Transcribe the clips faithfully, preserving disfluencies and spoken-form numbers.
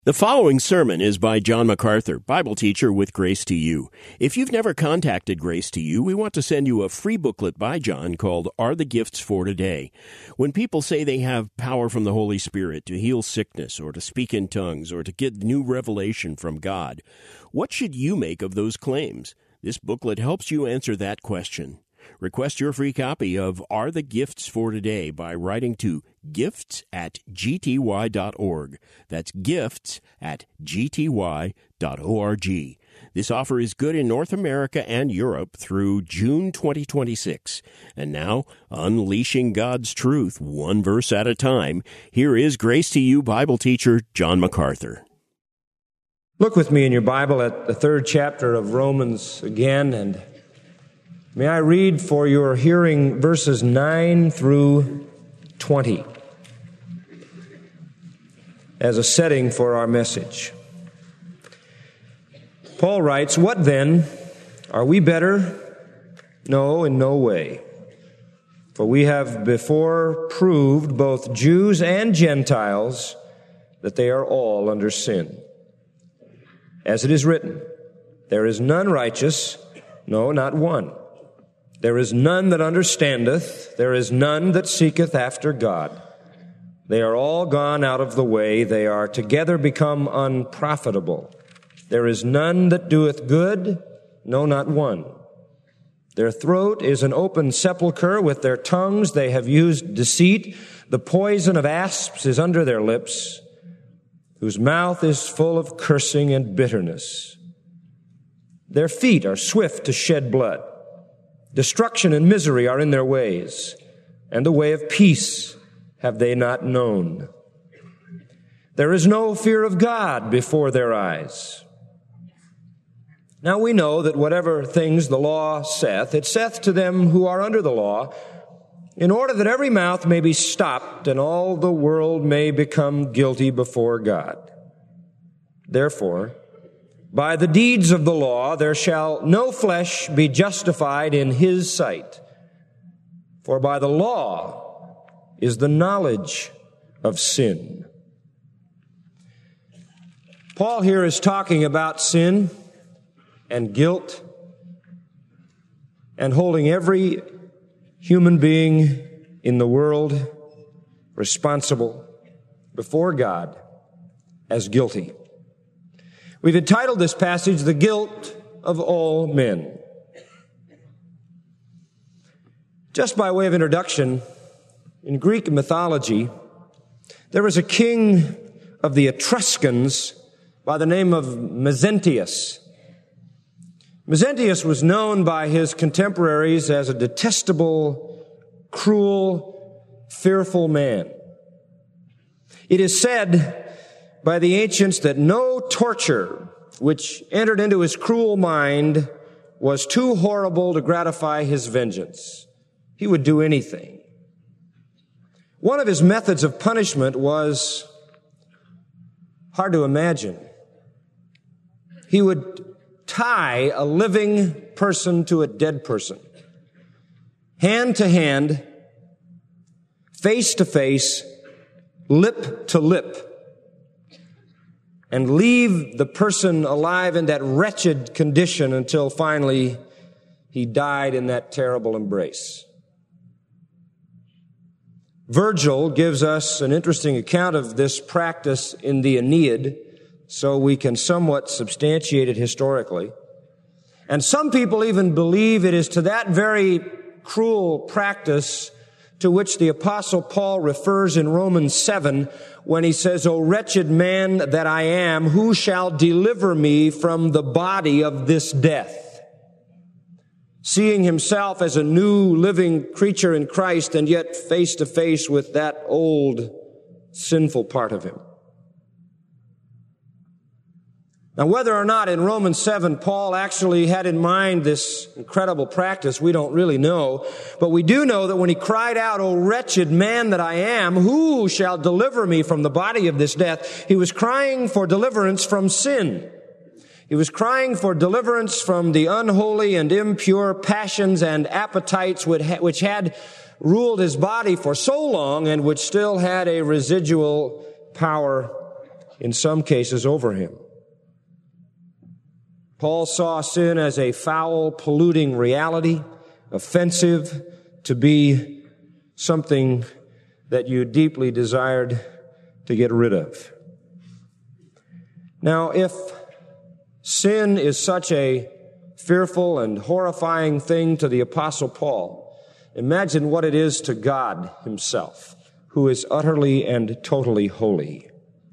The following sermon is by John MacArthur, Bible teacher with Grace to You. If you've never contacted Grace to You, we want to send you a free booklet by John called Are the Gifts for Today? When people say they have power from the Holy Spirit to heal sickness or to speak in tongues or to get new revelation from God, what should you make of those claims? This booklet helps you answer that question. Request your free copy of Are the Gifts for Today by writing to gifts at g t y dot org. That's gifts at g t y dot org. This offer is good in North America and Europe through June twenty twenty-six. And now, unleashing God's truth one verse at a time, here is Grace to You Bible teacher John MacArthur. Look with me in your Bible at the third chapter of Romans again, and may I read for your hearing verses nine through twenty as a setting for our message. Paul writes, "What then? Are we better? No, in no way. For we have before proved, both Jews and Gentiles, that they are all under sin. As it is written, there is none righteous, no, not one. There is none that understandeth, there is none that seeketh after God. They are all gone out of the way, they are together become unprofitable. There is none that doeth good, no, not one. Their throat is an open sepulchre, with their tongues they have used deceit. The poison of asps is under their lips, whose mouth is full of cursing and bitterness. Their feet are swift to shed blood. Destruction and misery are in their ways, and the way of peace have they not known. There is no fear of God before their eyes. Now we know that whatever things the law saith, it saith to them who are under the law, in order that every mouth may be stopped, and all the world may become guilty before God. Therefore, by the deeds of the law there shall no flesh be justified in his sight. For by the law is the knowledge of sin." Paul here is talking about sin and guilt and holding every human being in the world responsible before God as guilty. We've entitled this passage, "The Guilt of All Men." Just by way of introduction, in Greek mythology, there was a king of the Etruscans by the name of Mezentius. Mezentius was known by his contemporaries as a detestable, cruel, fearful man. It is said by the ancients that no torture which entered into his cruel mind was too horrible to gratify his vengeance. He would do anything. One of his methods of punishment was hard to imagine. He would tie a living person to a dead person, hand to hand, face to face, lip to lip, and leave the person alive in that wretched condition until finally he died in that terrible embrace. Virgil gives us an interesting account of this practice in the Aeneid, so we can somewhat substantiate it historically. And some people even believe it is to that very cruel practice to which the Apostle Paul refers in Romans seven when he says, "O wretched man that I am, who shall deliver me from the body of this death?" Seeing himself as a new living creature in Christ and yet face to face with that old sinful part of him. Now, whether or not in Romans seven Paul actually had in mind this incredible practice, we don't really know. But we do know that when he cried out, "O wretched man that I am, who shall deliver me from the body of this death?" he was crying for deliverance from sin. He was crying for deliverance from the unholy and impure passions and appetites which had ruled his body for so long and which still had a residual power in some cases, over him. Paul saw sin as a foul, polluting reality, offensive, to be something that you deeply desired to get rid of. Now, if sin is such a fearful and horrifying thing to the Apostle Paul, imagine what it is to God himself, who is utterly and totally holy.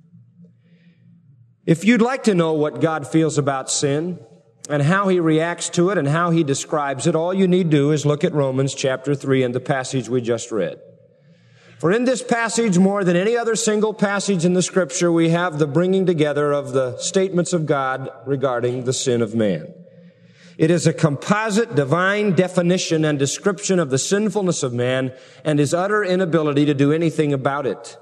If you'd like to know what God feels about sin and how he reacts to it and how he describes it, all you need to do is look at Romans chapter three and the passage we just read. For in this passage, more than any other single passage in the Scripture, we have the bringing together of the statements of God regarding the sin of man. It is a composite divine definition and description of the sinfulness of man and his utter inability to do anything about it.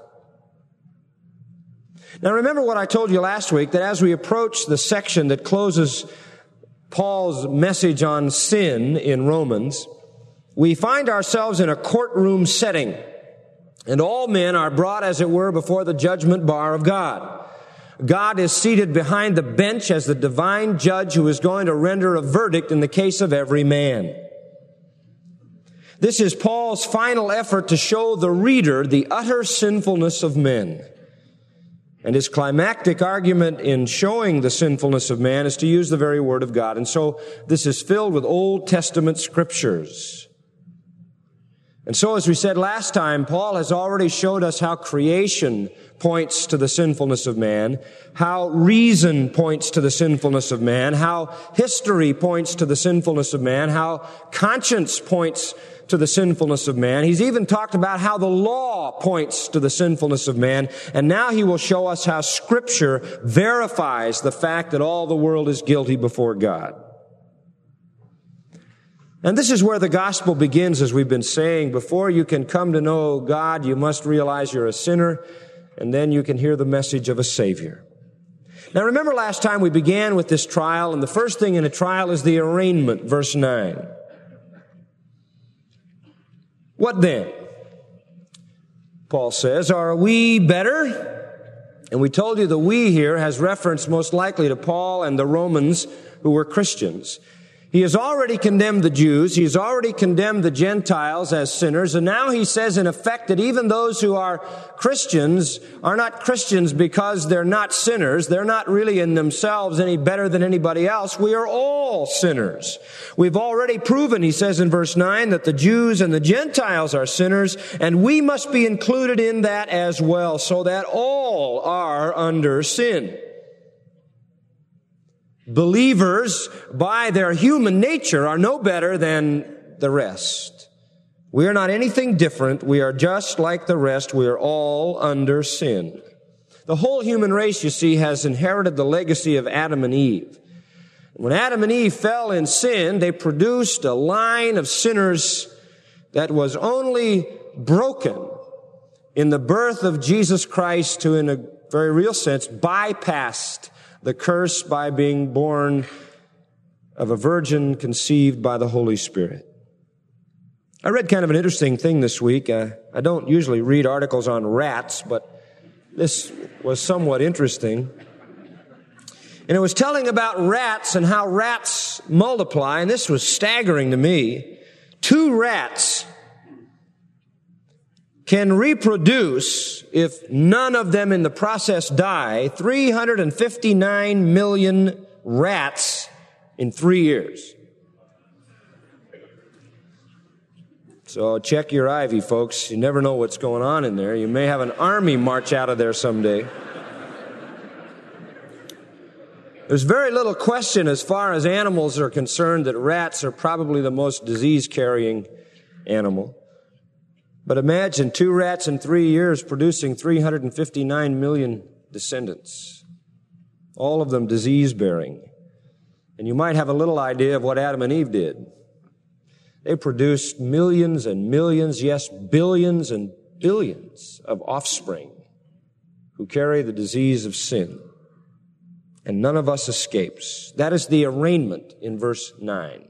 Now remember what I told you last week, that as we approach the section that closes Paul's message on sin in Romans, we find ourselves in a courtroom setting, and all men are brought, as it were, before the judgment bar of God. God is seated behind the bench as the divine judge who is going to render a verdict in the case of every man. This is Paul's final effort to show the reader the utter sinfulness of men. And his climactic argument in showing the sinfulness of man is to use the very word of God. And so this is filled with Old Testament scriptures. And so, as we said last time, Paul has already showed us how creation points to the sinfulness of man, how reason points to the sinfulness of man, how history points to the sinfulness of man, how conscience points to the sinfulness of man. He's even talked about how the law points to the sinfulness of man. And now he will show us how Scripture verifies the fact that all the world is guilty before God. And this is where the gospel begins, as we've been saying. Before you can come to know God, you must realize you're a sinner, and then you can hear the message of a Savior. Now remember last time we began with this trial, and the first thing in a trial is the arraignment, verse nine. What then? Paul says, are we better? And we told you the we here has reference most likely to Paul and the Romans who were Christians. He has already condemned the Jews. He has already condemned the Gentiles as sinners. And now he says, in effect, that even those who are Christians are not Christians because they're not sinners. They're not really in themselves any better than anybody else. We are all sinners. We've already proven, he says in verse nine, that the Jews and the Gentiles are sinners, and we must be included in that as well, so that all are under sin. Believers, by their human nature, are no better than the rest. We are not anything different. We are just like the rest. We are all under sin. The whole human race, you see, has inherited the legacy of Adam and Eve. When Adam and Eve fell in sin, they produced a line of sinners that was only broken in the birth of Jesus Christ, who in a very real sense bypassed the curse by being born of a virgin conceived by the Holy Spirit. I read kind of an interesting thing this week. Uh, I don't usually read articles on rats, but this was somewhat interesting. And it was telling about rats and how rats multiply, and this was staggering to me. Two rats can reproduce, if none of them in the process die, three hundred fifty-nine million rats in three years. So check your ivy, folks. You never know what's going on in there. You may have an army march out of there someday. There's very little question as far as animals are concerned that rats are probably the most disease-carrying animal. But imagine two rats in three years producing three hundred fifty-nine million descendants, all of them disease-bearing. And you might have a little idea of what Adam and Eve did. They produced millions and millions, yes, billions and billions of offspring who carry the disease of sin. And none of us escapes. That is the arraignment in verse nine.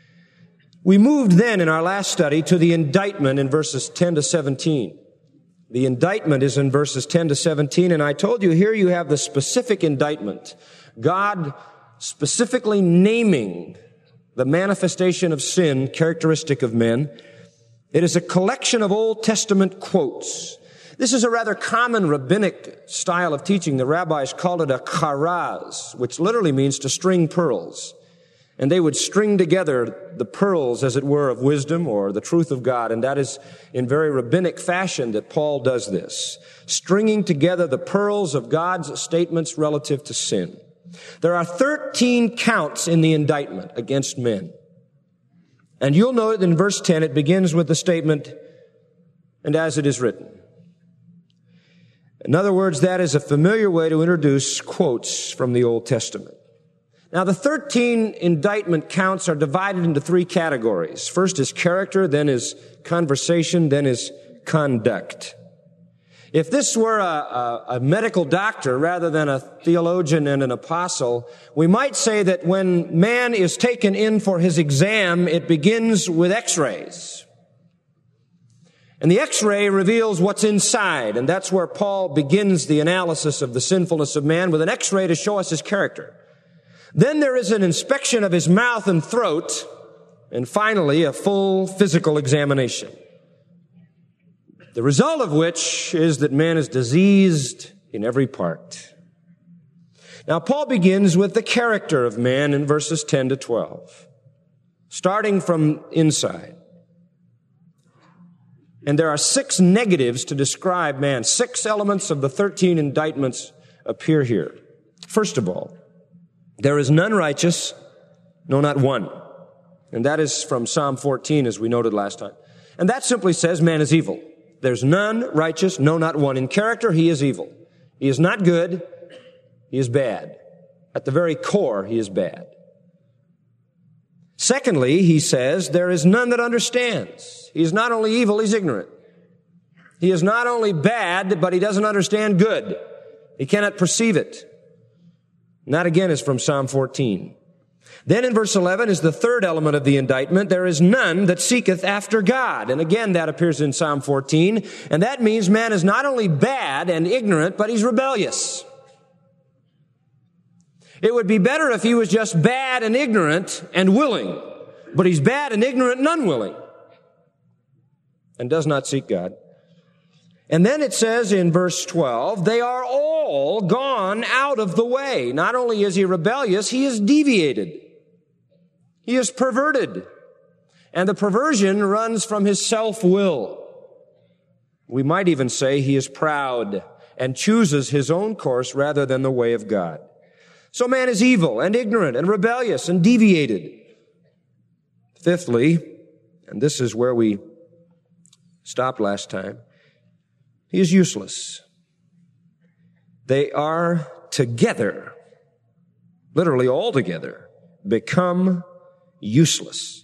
We moved then in our last study to the indictment in verses ten to seventeen. The indictment is in verses ten to seventeen, and I told you here you have the specific indictment. God specifically naming the manifestation of sin characteristic of men. It is a collection of Old Testament quotes. This is a rather common rabbinic style of teaching. The rabbis called it a charaz, which literally means to string pearls. And they would string together the pearls, as it were, of wisdom or the truth of God. And that is in very rabbinic fashion that Paul does this, stringing together the pearls of God's statements relative to sin. There are thirteen counts in the indictment against men. And you'll note in verse ten, it begins with the statement, and as it is written. In other words, that is a familiar way to introduce quotes from the Old Testament. Now, the thirteen indictment counts are divided into three categories. First is character, then is conversation, then is conduct. If this were a, a, a medical doctor rather than a theologian and an apostle, we might say that when man is taken in for his exam, it begins with x-rays. And the x-ray reveals what's inside, and that's where Paul begins the analysis of the sinfulness of man with an x-ray to show us his character. Then there is an inspection of his mouth and throat, and finally a full physical examination. The result of which is that man is diseased in every part. Now, Paul begins with the character of man in verses ten to twelve, starting from inside. And there are six negatives to describe man. Six elements of the thirteen indictments appear here. First of all, there is none righteous, no, not one. And that is from Psalm fourteen, as we noted last time. And that simply says man is evil. There's none righteous, no, not one. In character, he is evil. He is not good. He is bad. At the very core, he is bad. Secondly, he says, there is none that understands. He is not only evil, he's ignorant. He is not only bad, but he doesn't understand good. He cannot perceive it. And that again is from Psalm fourteen. Then in verse eleven is the third element of the indictment. There is none that seeketh after God. And again, that appears in Psalm fourteen. And that means man is not only bad and ignorant, but he's rebellious. It would be better if he was just bad and ignorant and willing. But he's bad and ignorant and unwilling. And does not seek God. And then it says in verse twelve, they are all gone out of the way. Not only is he rebellious, he is deviated. He is perverted. And the perversion runs from his self-will. We might even say he is proud and chooses his own course rather than the way of God. So man is evil and ignorant and rebellious and deviated. Fifthly, and this is where we stopped last time, he is useless. They are together, literally all together, become useless.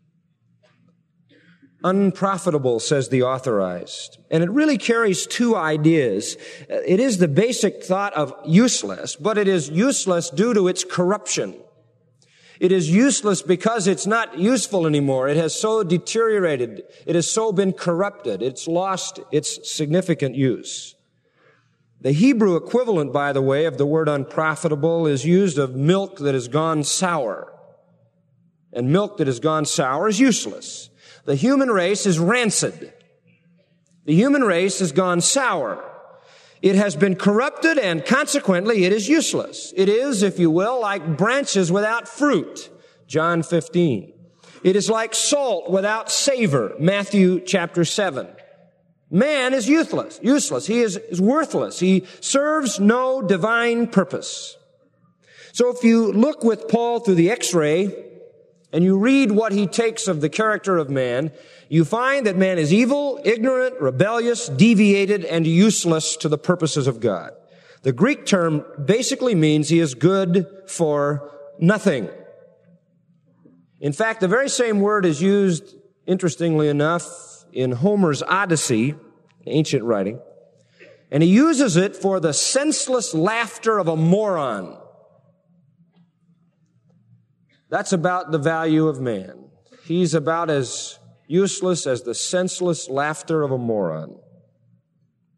Unprofitable, says the Authorized. And it really carries two ideas. It is the basic thought of useless, but it is useless due to its corruption. It is useless because it's not useful anymore. It has so deteriorated. It has so been corrupted. It's lost its significant use. The Hebrew equivalent, by the way, of the word unprofitable is used of milk that has gone sour. And milk that has gone sour is useless. The human race is rancid. The human race has gone sour. It has been corrupted, and consequently, it is useless. It is, if you will, like branches without fruit, John fifteen. It is like salt without savor, Matthew chapter seven. Man is useless, useless. He is, is worthless. He serves no divine purpose. So if you look with Paul through the X-ray, and you read what he takes of the character of man, you find that man is evil, ignorant, rebellious, deviated, and useless to the purposes of God. The Greek term basically means he is good for nothing. In fact, the very same word is used, interestingly enough, in Homer's Odyssey, ancient writing, and he uses it for the senseless laughter of a moron. That's about the value of man. He's about as useless as the senseless laughter of a moron.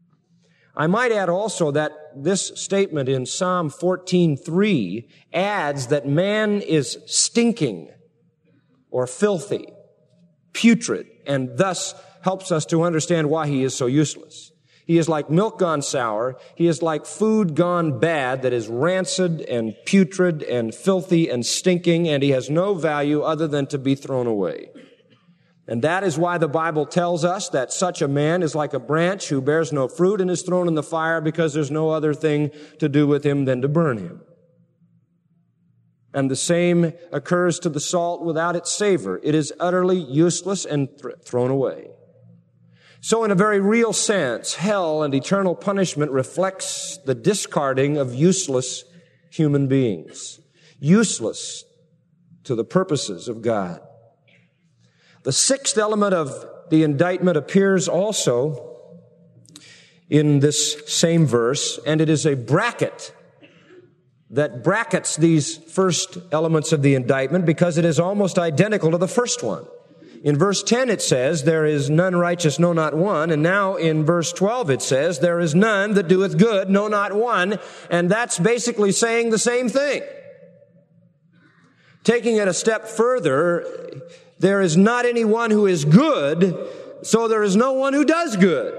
I might add also that this statement in Psalm fourteen three adds that man is stinking or filthy, putrid, and thus helps us to understand why he is so useless. He is like milk gone sour. He is like food gone bad that is rancid and putrid and filthy and stinking, and he has no value other than to be thrown away. And that is why the Bible tells us that such a man is like a branch who bears no fruit and is thrown in the fire, because there's no other thing to do with him than to burn him. And the same occurs to the salt without its savor. It is utterly useless and th- thrown away. So in a very real sense, hell and eternal punishment reflects the discarding of useless human beings, useless to the purposes of God. The sixth element of the indictment appears also in this same verse, and it is a bracket that brackets these first elements of the indictment because it is almost identical to the first one. In verse ten it says, there is none righteous, no, not one. And now in verse twelve it says, there is none that doeth good, no, not one. And that's basically saying the same thing. Taking it a step further, there is not anyone who is good, so there is no one who does good.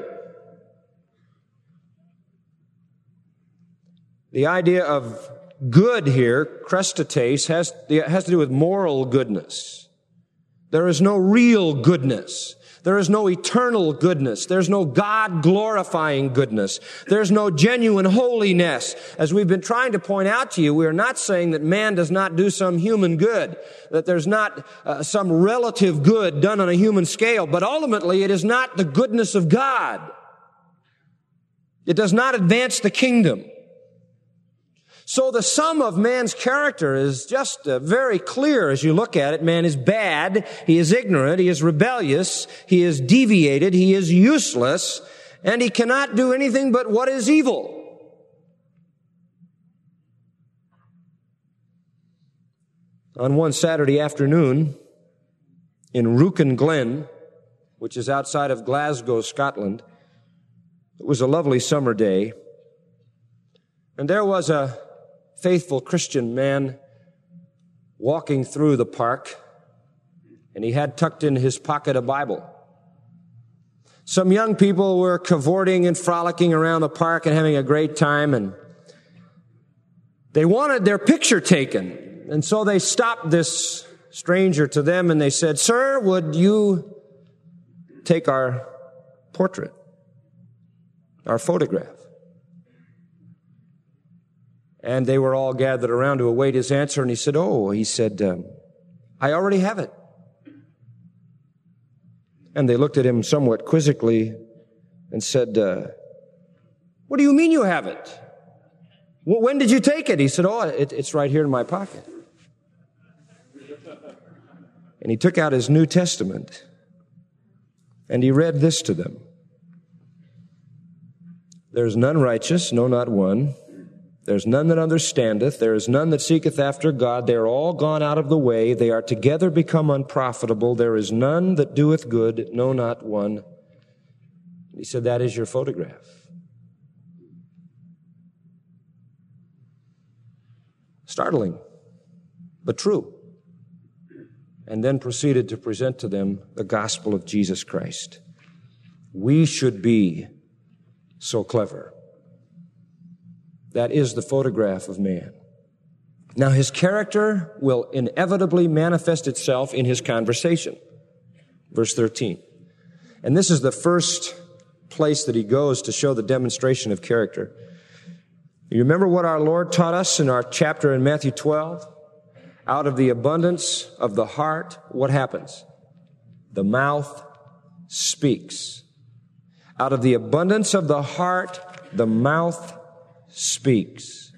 The idea of good here, krestates, has, has to do with moral goodness. There is no real goodness. There is no eternal goodness. There's no God-glorifying goodness. There's no genuine holiness. As we've been trying to point out to you, we are not saying that man does not do some human good, that there's not uh, some relative good done on a human scale, but ultimately it is not the goodness of God. It does not advance the kingdom. So the sum of man's character is just uh, very clear as you look at it. Man is bad, he is ignorant, he is rebellious, he is deviated, he is useless, and he cannot do anything but what is evil. On one Saturday afternoon in Rjukan Glen, which is outside of Glasgow, Scotland, it was a lovely summer day, and there was a faithful Christian man walking through the park, and he had tucked in his pocket a Bible. Some young people were cavorting and frolicking around the park and having a great time, and they wanted their picture taken. And so they stopped this stranger to them and they said, "Sir, would you take our portrait, our photograph?" And they were all gathered around to await his answer. And he said, oh, he said, um, I already have it. And they looked at him somewhat quizzically and said, uh, what do you mean you have it? Well, when did you take it? He said, oh, it, it's right here in my pocket. And he took out his New Testament and he read this to them. There is none righteous, no, not one. There's none that understandeth. There is none that seeketh after God. They are all gone out of the way. They are together become unprofitable. There is none that doeth good, no, not one. He said, that is your photograph. Startling, but true. And then proceeded to present to them the gospel of Jesus Christ. We should be so clever. That is the photograph of man. Now, his character will inevitably manifest itself in his conversation. Verse thirteen. And this is the first place that he goes to show the demonstration of character. You remember what our Lord taught us in our chapter in Matthew twelve? Out of the abundance of the heart, what happens? The mouth speaks. Out of the abundance of the heart, the mouth speaks.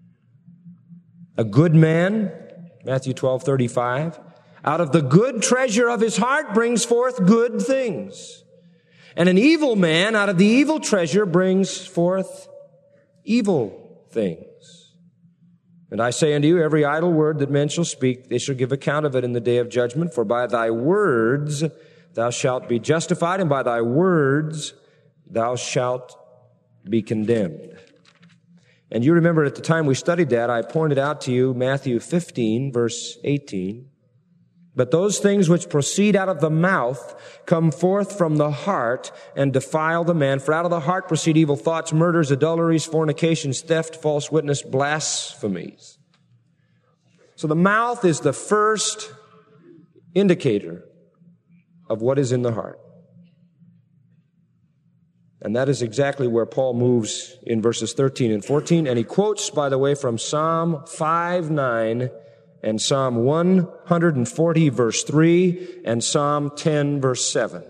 A good man, Matthew twelve thirty-five, out of the good treasure of his heart brings forth good things. And an evil man out of the evil treasure brings forth evil things. And I say unto you, every idle word that men shall speak, they shall give account of it in the day of judgment. For by thy words thou shalt be justified, and by thy words thou shalt be condemned. And you remember at the time we studied that, I pointed out to you Matthew fifteen, verse eighteen. But those things which proceed out of the mouth come forth from the heart and defile the man. For out of the heart proceed evil thoughts, murders, adulteries, fornications, theft, false witness, blasphemies. So the mouth is the first indicator of what is in the heart. And that is exactly where Paul moves in verses thirteen and fourteen. And he quotes, by the way, from Psalm five nine and Psalm one forty, verse three, and Psalm ten, verse seven.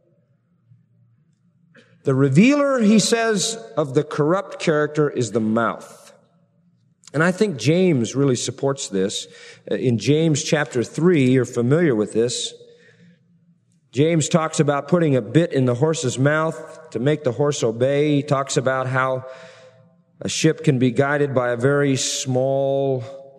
The revealer, he says, of the corrupt character is the mouth. And I think James really supports this. In James chapter three, you're familiar with this. James talks about putting a bit in the horse's mouth to make the horse obey. He talks about how a ship can be guided by a very small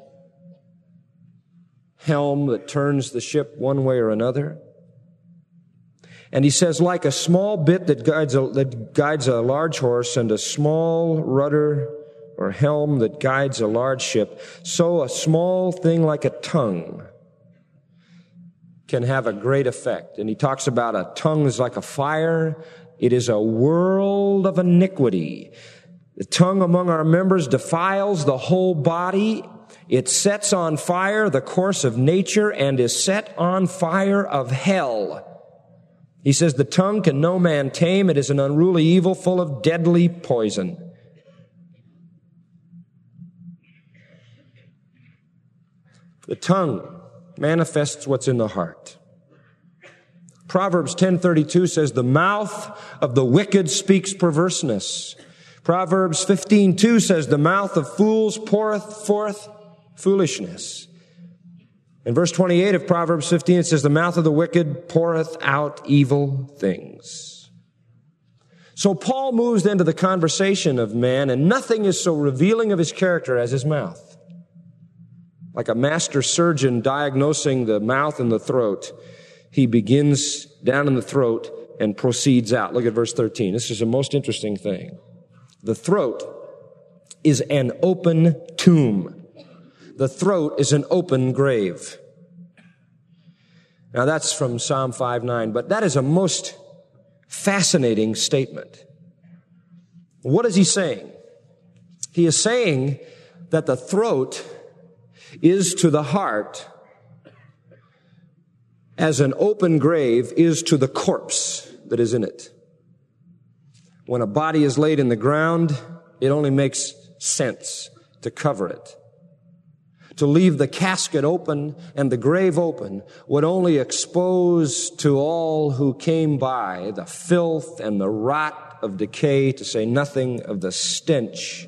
helm that turns the ship one way or another. And he says, like a small bit that guides a, that guides a large horse and a small rudder or helm that guides a large ship, so a small thing like a tongue can have a great effect. And he talks about a tongue is like a fire. It is a world of iniquity. The tongue among our members defiles the whole body. It sets on fire the course of nature and is set on fire of hell. He says, the tongue can no man tame. It is an unruly evil full of deadly poison. The tongue manifests what's in the heart. Proverbs ten thirty-two says, the mouth of the wicked speaks perverseness. Proverbs fifteen two says, the mouth of fools poureth forth foolishness. In verse twenty-eight of Proverbs fifteen, it says, the mouth of the wicked poureth out evil things. So Paul moves then to the conversation of man, and nothing is so revealing of his character as his mouth. Like a master surgeon diagnosing the mouth and the throat, he begins down in the throat and proceeds out. Look at verse thirteen. This is the most interesting thing. The throat is an open tomb. The throat is an open grave. Now that's from Psalm five nine, but that is a most fascinating statement. What is he saying? He is saying that the throat is to the heart as an open grave is to the corpse that is in it. When a body is laid in the ground, it only makes sense to cover it. To leave the casket open and the grave open would only expose to all who came by the filth and the rot of decay, to say nothing of the stench.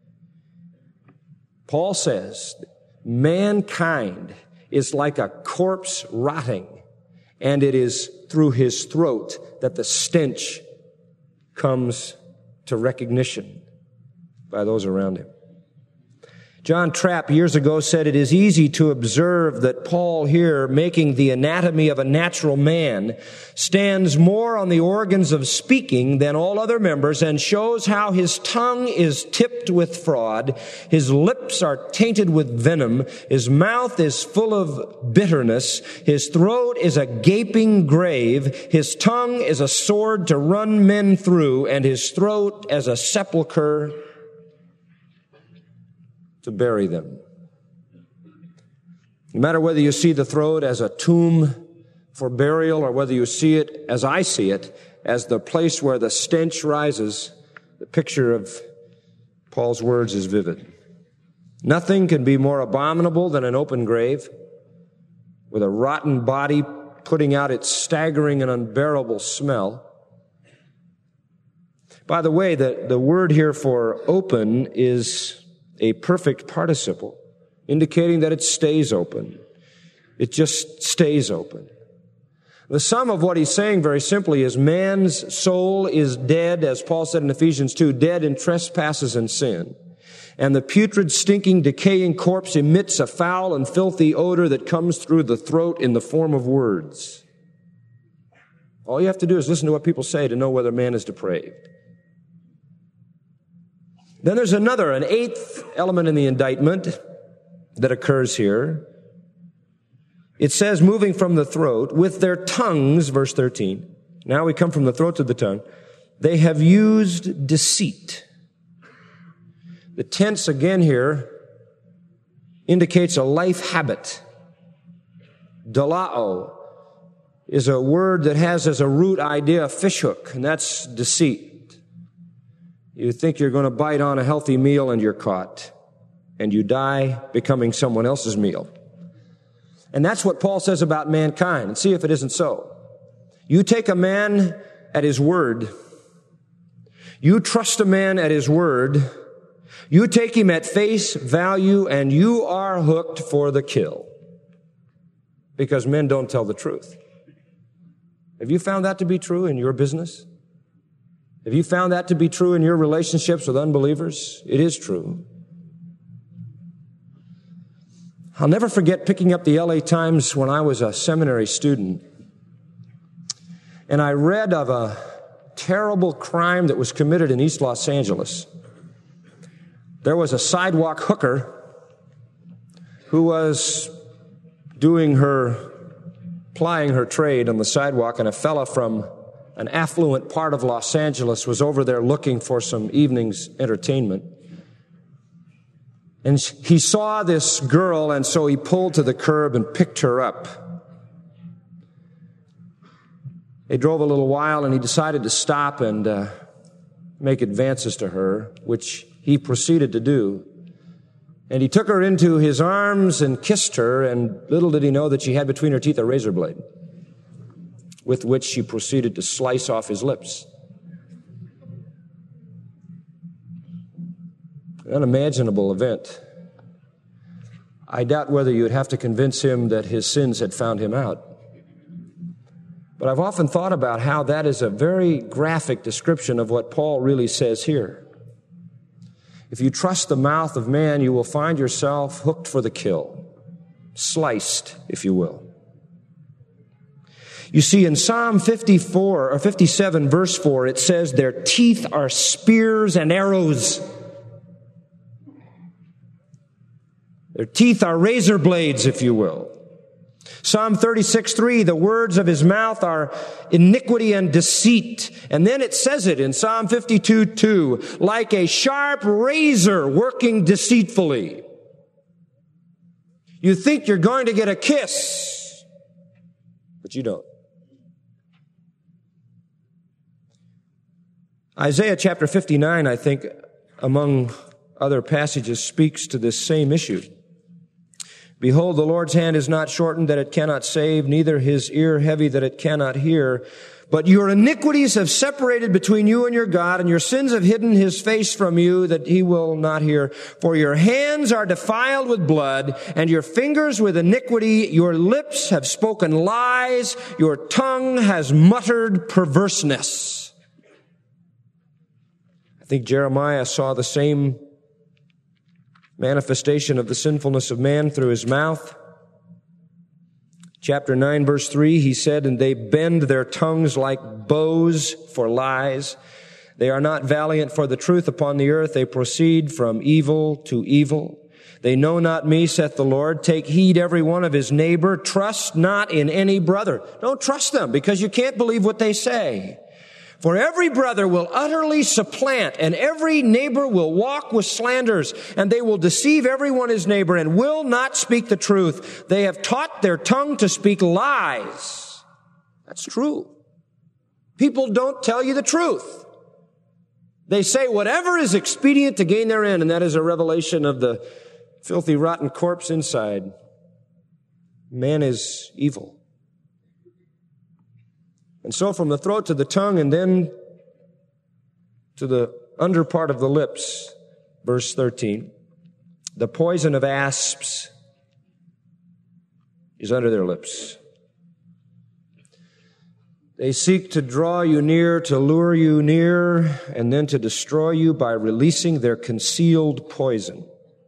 Paul says, mankind is like a corpse rotting, and it is through his throat that the stench comes to recognition by those around him. John Trapp years ago said it is easy to observe that Paul here, making the anatomy of a natural man, stands more on the organs of speaking than all other members and shows how his tongue is tipped with fraud, his lips are tainted with venom, his mouth is full of bitterness, his throat is a gaping grave, his tongue is a sword to run men through, and his throat as a sepulcher to bury them. No matter whether you see the throat as a tomb for burial or whether you see it, as I see it, as the place where the stench rises, the picture of Paul's words is vivid. Nothing can be more abominable than an open grave with a rotten body putting out its staggering and unbearable smell. By the way, the, the word here for open is a perfect participle, indicating that it stays open. It just stays open. The sum of what he's saying very simply is man's soul is dead, as Paul said in Ephesians two, dead in trespasses and sin. And the putrid, stinking, decaying corpse emits a foul and filthy odor that comes through the throat in the form of words. All you have to do is listen to what people say to know whether man is depraved. Then there's another, an eighth element in the indictment that occurs here. It says, moving from the throat, with their tongues, verse thirteen. Now we come from the throat to the tongue. They have used deceit. The tense again here indicates a life habit. Dalao is a word that has as a root idea a fishhook, and that's deceit. You think you're going to bite on a healthy meal and you're caught, and you die becoming someone else's meal. And that's what Paul says about mankind, and see if it isn't so. You take a man at his word. You trust a man at his word. You take him at face value, and you are hooked for the kill. Because men don't tell the truth. Have you found that to be true in your business? Have you found that to be true in your relationships with unbelievers? It is true. I'll never forget picking up the L A Times when I was a seminary student. And I read of a terrible crime that was committed in East Los Angeles. There was a sidewalk hooker who was doing her, plying her trade on the sidewalk, and a fella from an affluent part of Los Angeles was over there looking for some evening's entertainment. And he saw this girl, and so he pulled to the curb and picked her up. They drove a little while, and he decided to stop and uh, make advances to her, which he proceeded to do. And he took her into his arms and kissed her, and little did he know that she had between her teeth a razor blade, with which she proceeded to slice off his lips. An unimaginable event. I doubt whether you would have to convince him that his sins had found him out. But I've often thought about how that is a very graphic description of what Paul really says here. If you trust the mouth of man, you will find yourself hooked for the kill, sliced, if you will. You see, in Psalm fifty-four or fifty-seven, verse four, it says, their teeth are spears and arrows. Their teeth are razor blades, if you will. Psalm thirty-six three, the words of his mouth are iniquity and deceit. And then it says it in Psalm fifty-two two, like a sharp razor working deceitfully. You think you're going to get a kiss, but you don't. Isaiah chapter fifty-nine, I think, among other passages, speaks to this same issue. Behold, the Lord's hand is not shortened that it cannot save, neither his ear heavy that it cannot hear. But your iniquities have separated between you and your God, and your sins have hidden his face from you that he will not hear. For your hands are defiled with blood, and your fingers with iniquity. Your lips have spoken lies. Your tongue has muttered perverseness. I think Jeremiah saw the same manifestation of the sinfulness of man through his mouth. Chapter nine, verse three, he said, and they bend their tongues like bows for lies. They are not valiant for the truth upon the earth. They proceed from evil to evil. They know not me, saith the Lord. Take heed every one of his neighbor. Trust not in any brother. Don't trust them, because you can't believe what they say. For every brother will utterly supplant, and every neighbor will walk with slanders, and they will deceive everyone his neighbor, and will not speak the truth. They have taught their tongue to speak lies. That's true. People don't tell you the truth. They say whatever is expedient to gain their end, and that is a revelation of the filthy, rotten corpse inside. Man is evil. And so from the throat to the tongue and then to the under part of the lips, verse thirteen, the poison of asps is under their lips. They seek to draw you near, to lure you near, and then to destroy you by releasing their concealed poison.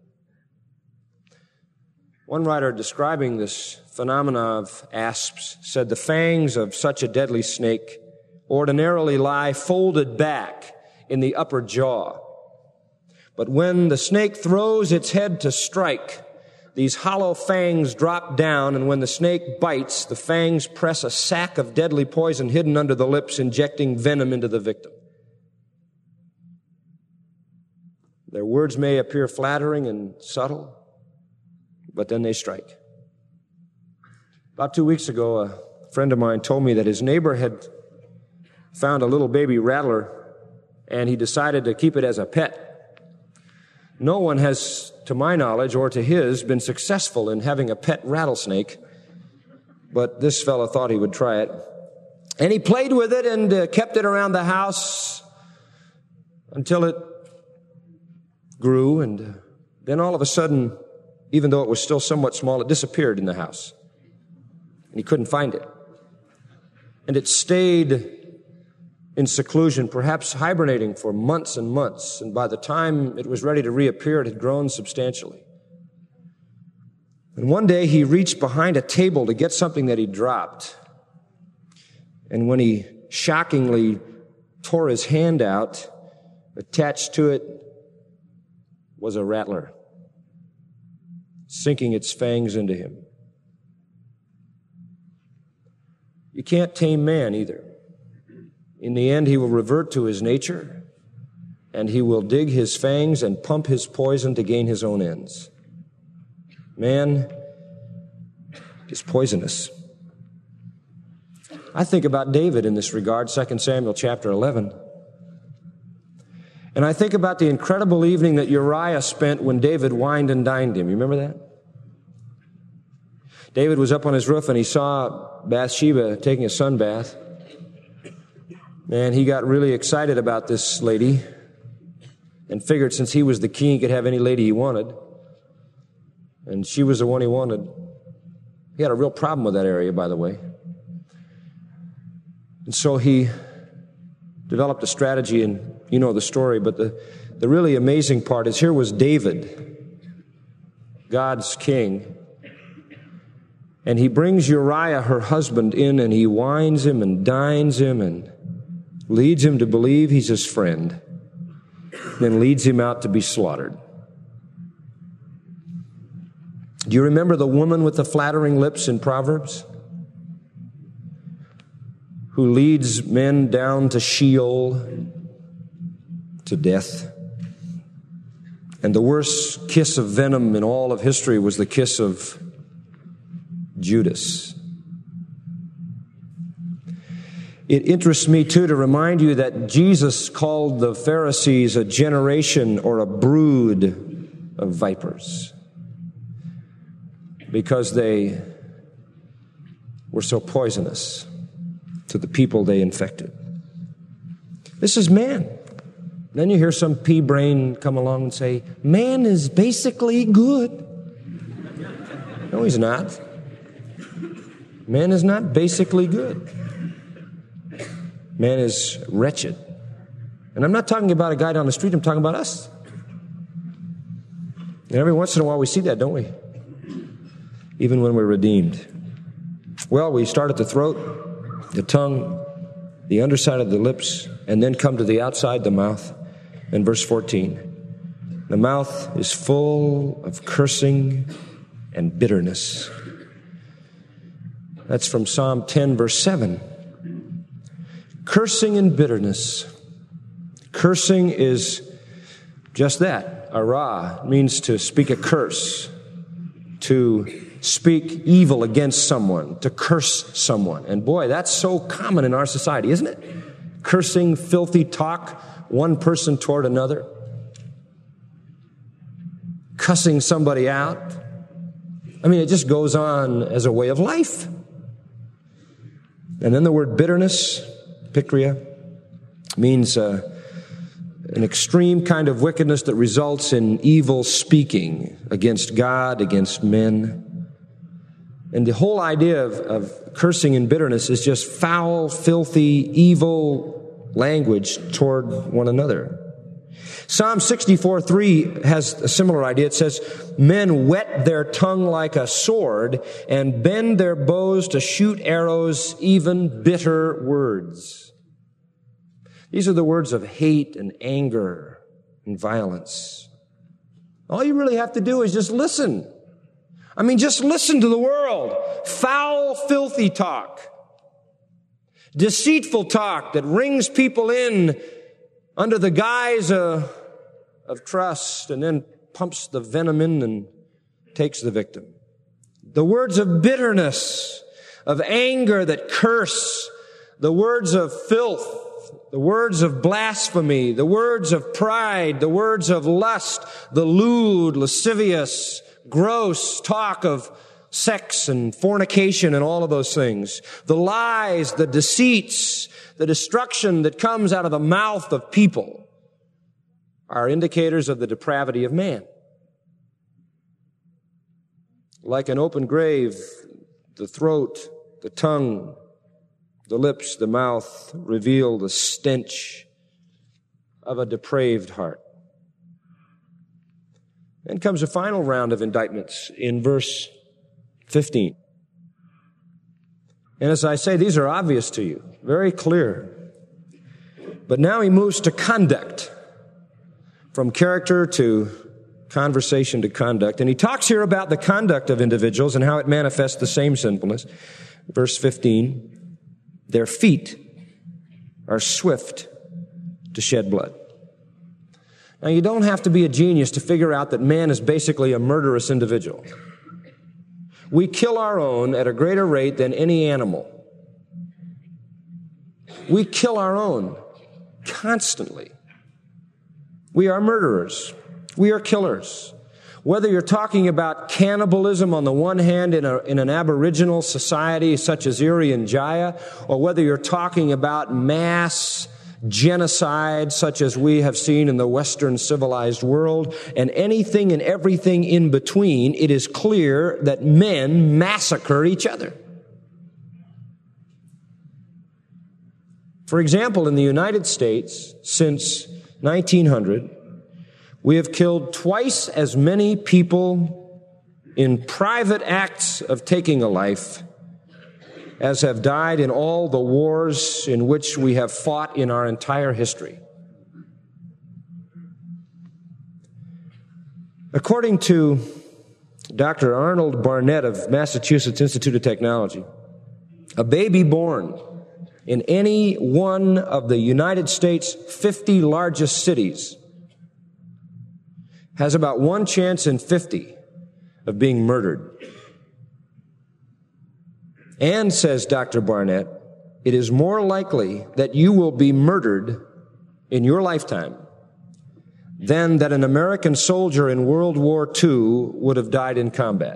One writer describing this phenomena of asps said, the fangs of such a deadly snake ordinarily lie folded back in the upper jaw. But when the snake throws its head to strike, these hollow fangs drop down, and when the snake bites, the fangs press a sac of deadly poison hidden under the lips, injecting venom into the victim. Their words may appear flattering and subtle, but then they strike. About two weeks ago, a friend of mine told me that his neighbor had found a little baby rattler, and he decided to keep it as a pet. No one has, to my knowledge, or to his, been successful in having a pet rattlesnake, but this fellow thought he would try it. And he played with it and uh, kept it around the house until it grew, and uh, then all of a sudden, even though it was still somewhat small, it disappeared in the house. And he couldn't find it. And it stayed in seclusion, perhaps hibernating for months and months. And by the time it was ready to reappear, it had grown substantially. And one day he reached behind a table to get something that he dropped. And when he shockingly tore his hand out, attached to it was a rattler, sinking its fangs into him. You can't tame man either. In the end, he will revert to his nature, and he will dig his fangs and pump his poison to gain his own ends. Man is poisonous. I think about David in this regard, Second Samuel chapter eleven. And I think about the incredible evening that Uriah spent when David wined and dined him. You remember that? David was up on his roof and he saw Bathsheba taking a sunbath. And he got really excited about this lady and figured since he was the king, he could have any lady he wanted. And she was the one he wanted. He had a real problem with that area, by the way. And so he developed a strategy, and you know the story, but the, the really amazing part is here was David, God's king, and he brings Uriah, her husband, in, and he wines him and dines him and leads him to believe he's his friend, then leads him out to be slaughtered. Do you remember the woman with the flattering lips in Proverbs? Who leads men down to Sheol, to death. And the worst kiss of venom in all of history was the kiss of Judas. It interests me, too, to remind you that Jesus called the Pharisees a generation or a brood of vipers because they were so poisonous to the people they infected. This is man. Then you hear some pea brain come along and say, man is basically good. No, he's not. Man is not basically good. Man is wretched. And I'm not talking about a guy down the street, I'm talking about us. And every once in a while we see that, don't we? Even when we're redeemed. Well, we start at the throat, the tongue, the underside of the lips, and then come to the outside, the mouth. In verse fourteen, the mouth is full of cursing and bitterness. That's from Psalm ten, verse seven. Cursing and bitterness. Cursing is just that. Ara means to speak a curse, to speak evil against someone, to curse someone. And boy, that's so common in our society, isn't it? Cursing, filthy talk, one person toward another. Cussing somebody out. I mean, it just goes on as a way of life. And then the word bitterness, pikria, means uh, an extreme kind of wickedness that results in evil speaking against God, against men. And the whole idea of, of cursing and bitterness is just foul, filthy, evil language toward one another. Psalm sixty-four three has a similar idea. It says, men whet their tongue like a sword and bend their bows to shoot arrows, even bitter words. These are the words of hate and anger and violence. All you really have to do is just listen. I mean, just listen to the world. Foul, filthy talk. Deceitful talk that rings people in under the guise of, of trust and then pumps the venom in and takes the victim. The words of bitterness, of anger that curse, the words of filth, the words of blasphemy, the words of pride, the words of lust, the lewd, lascivious, gross talk of sex and fornication and all of those things. The lies, the deceits, the destruction that comes out of the mouth of people are indicators of the depravity of man. Like an open grave, the throat, the tongue, the lips, the mouth reveal the stench of a depraved heart. Then comes a final round of indictments in verse fifteen. And as I say, these are obvious to you, very clear. But now he moves to conduct, from character to conversation to conduct. And he talks here about the conduct of individuals and how it manifests the same sinfulness. Verse fifteen. Their feet are swift to shed blood. Now, you don't have to be a genius to figure out that man is basically a murderous individual. We kill our own at a greater rate than any animal. We kill our own constantly. We are murderers. We are killers. Whether you're talking about cannibalism on the one hand in, a, in an aboriginal society such as Irian Jaya, or whether you're talking about mass genocide such as we have seen in the Western civilized world, and anything and everything in between, it is clear that men massacre each other. For example, in the United States, since nineteen hundred, we have killed twice as many people in private acts of taking a life as have died in all the wars in which we have fought in our entire history. According to Doctor Arnold Barnett of Massachusetts Institute of Technology, a baby born in any one of the United States' fifty largest cities has about one chance in fifty of being murdered. And, says Doctor Barnett, it is more likely that you will be murdered in your lifetime than that an American soldier in World War Two would have died in combat.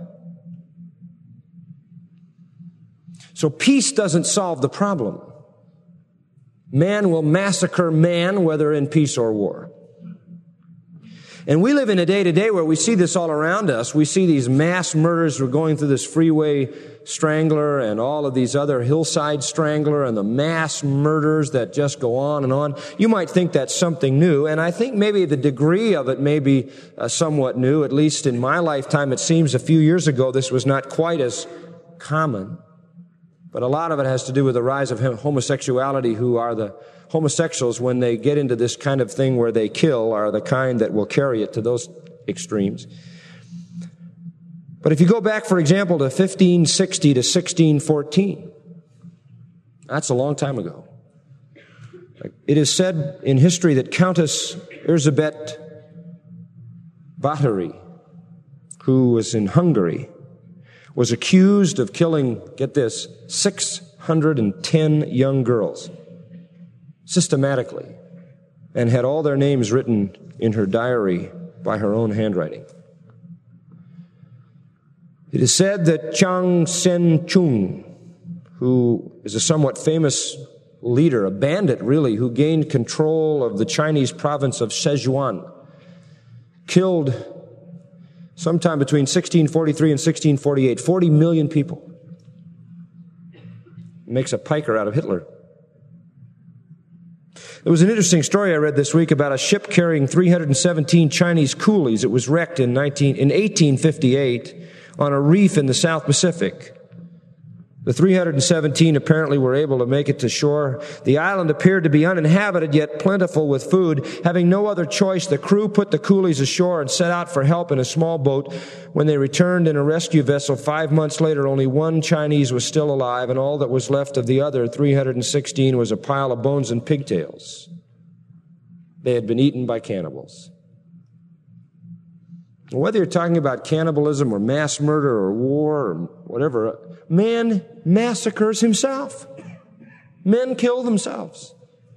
So peace doesn't solve the problem. Man will massacre man, whether in peace or war. And we live in a day today where we see this all around us. We see these mass murders. We're going through this freeway strangler and all of these other hillside strangler and the mass murders that just go on and on. You might think that's something new, and I think maybe the degree of it may be uh, somewhat new. At least in my lifetime, it seems a few years ago this was not quite as common. But a lot of it has to do with the rise of homosexuality, who are the homosexuals, when they get into this kind of thing where they kill, are the kind that will carry it to those extremes. But if you go back, for example, to fifteen sixty to sixteen fourteen, that's a long time ago. It is said in history that Countess Erzsébet Báthory, who was in Hungary, was accused of killing, get this, six hundred ten young girls systematically, and had all their names written in her diary by her own handwriting. It is said that Chiang Sen-chung, who is a somewhat famous leader, a bandit really, who gained control of the Chinese province of Sichuan, killed sometime between sixteen forty-three and sixteen forty-eight, forty million people. Makes a piker out of Hitler. There was an interesting story I read this week about a ship carrying three hundred seventeen Chinese coolies. It was wrecked in, nineteen, in eighteen fifty-eight on a reef in the South Pacific. The three hundred seventeen apparently were able to make it to shore. The island appeared to be uninhabited, yet plentiful with food. Having no other choice, the crew put the coolies ashore and set out for help in a small boat. When they returned in a rescue vessel five months later, only one Chinese was still alive, and all that was left of the other three hundred sixteen was a pile of bones and pigtails. They had been eaten by cannibals. Whether you're talking about cannibalism or mass murder or war or whatever, man massacres himself. Men kill themselves.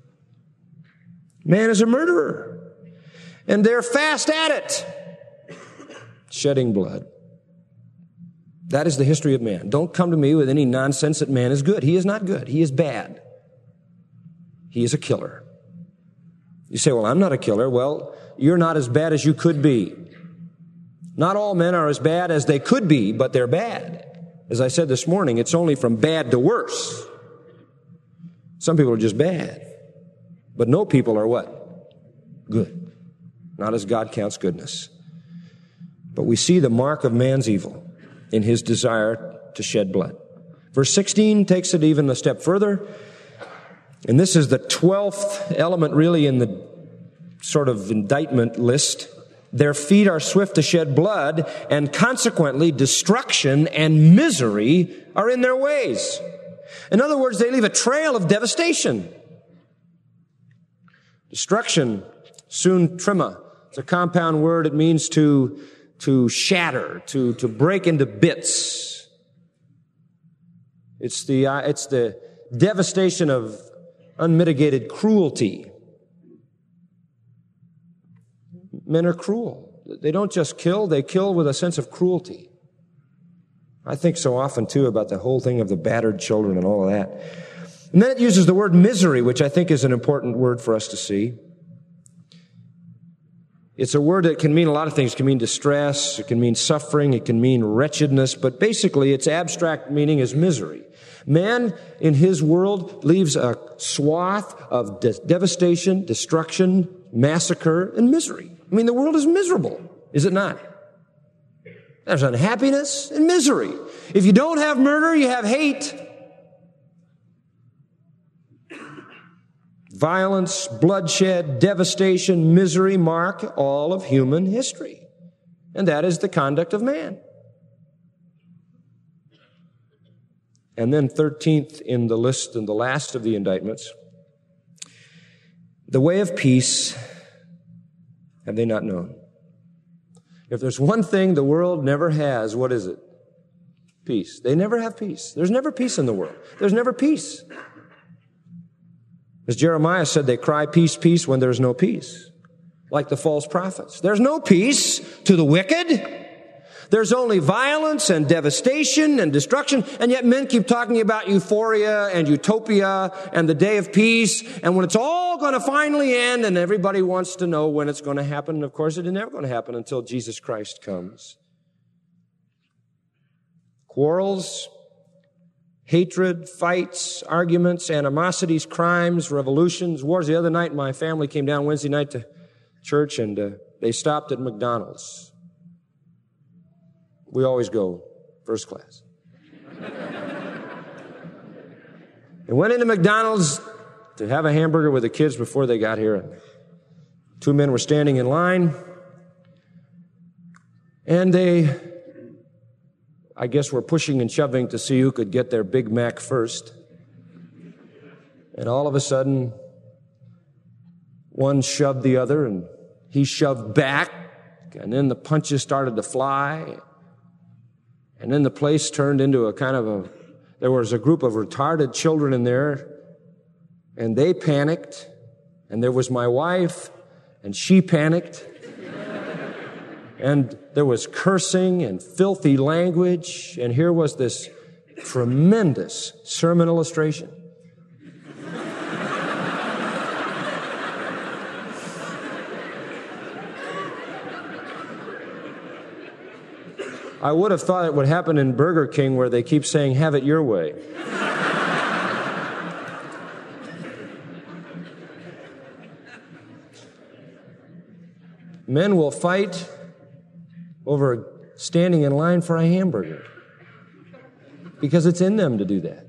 Man is a murderer. And they're fast at it. Shedding blood. That is the history of man. Don't come to me with any nonsense that man is good. He is not good. He is bad. He is a killer. You say, well, I'm not a killer. Well, you're not as bad as you could be. Not all men are as bad as they could be, but they're bad. As I said this morning, it's only from bad to worse. Some people are just bad. But no people are what? Good. Not as God counts goodness. But we see the mark of man's evil in his desire to shed blood. Verse sixteen takes it even a step further. And this is the twelfth element really in the sort of indictment list. Their feet are swift to shed blood, and consequently destruction and misery are in their ways. In other words, they leave a trail of devastation. Destruction, sun trima. It's a compound word. It means to, to shatter, to, to break into bits. It's the, uh, it's the devastation of unmitigated cruelty. Men are cruel. They don't just kill, they kill with a sense of cruelty. I think so often, too, about the whole thing of the battered children and all of that. And then it uses the word misery, which I think is an important word for us to see. It's a word that can mean a lot of things. It can mean distress, it can mean suffering, it can mean wretchedness, but basically its abstract meaning is misery. Man, in his world, leaves a swath of de- devastation, destruction, massacre, and misery. I mean, the world is miserable, is it not? There's unhappiness and misery. If you don't have murder, you have hate. Violence, bloodshed, devastation, misery mark all of human history. And that is the conduct of man. And then thirteenth in the list and the last of the indictments, the way of peace have they not known. If there's one thing the world never has, what is it? Peace. They never have peace. There's never peace in the world. There's never peace. As Jeremiah said, they cry peace, peace when there's no peace. Like the false prophets. There's no peace to the wicked. There's only violence and devastation and destruction, and yet men keep talking about euphoria and utopia and the day of peace, and when it's all going to finally end, and everybody wants to know when it's going to happen, and of course it is never going to happen until Jesus Christ comes. Quarrels, hatred, fights, arguments, animosities, crimes, revolutions, wars. The other night my family came down Wednesday night to church, and uh, they stopped at McDonald's. We always go first class. They went into McDonald's to have a hamburger with the kids before they got here. Two men were standing in line, and they, I guess, were pushing and shoving to see who could get their Big Mac first. And all of a sudden, one shoved the other, and he shoved back, and then the punches started to fly. And then the place turned into a kind of a, there was a group of retarded children in there, and they panicked, and there was my wife, and she panicked, and there was cursing and filthy language, and here was this tremendous sermon illustration. I would have thought it would happen in Burger King where they keep saying, have it your way. Men will fight over standing in line for a hamburger. because it's in them to do that.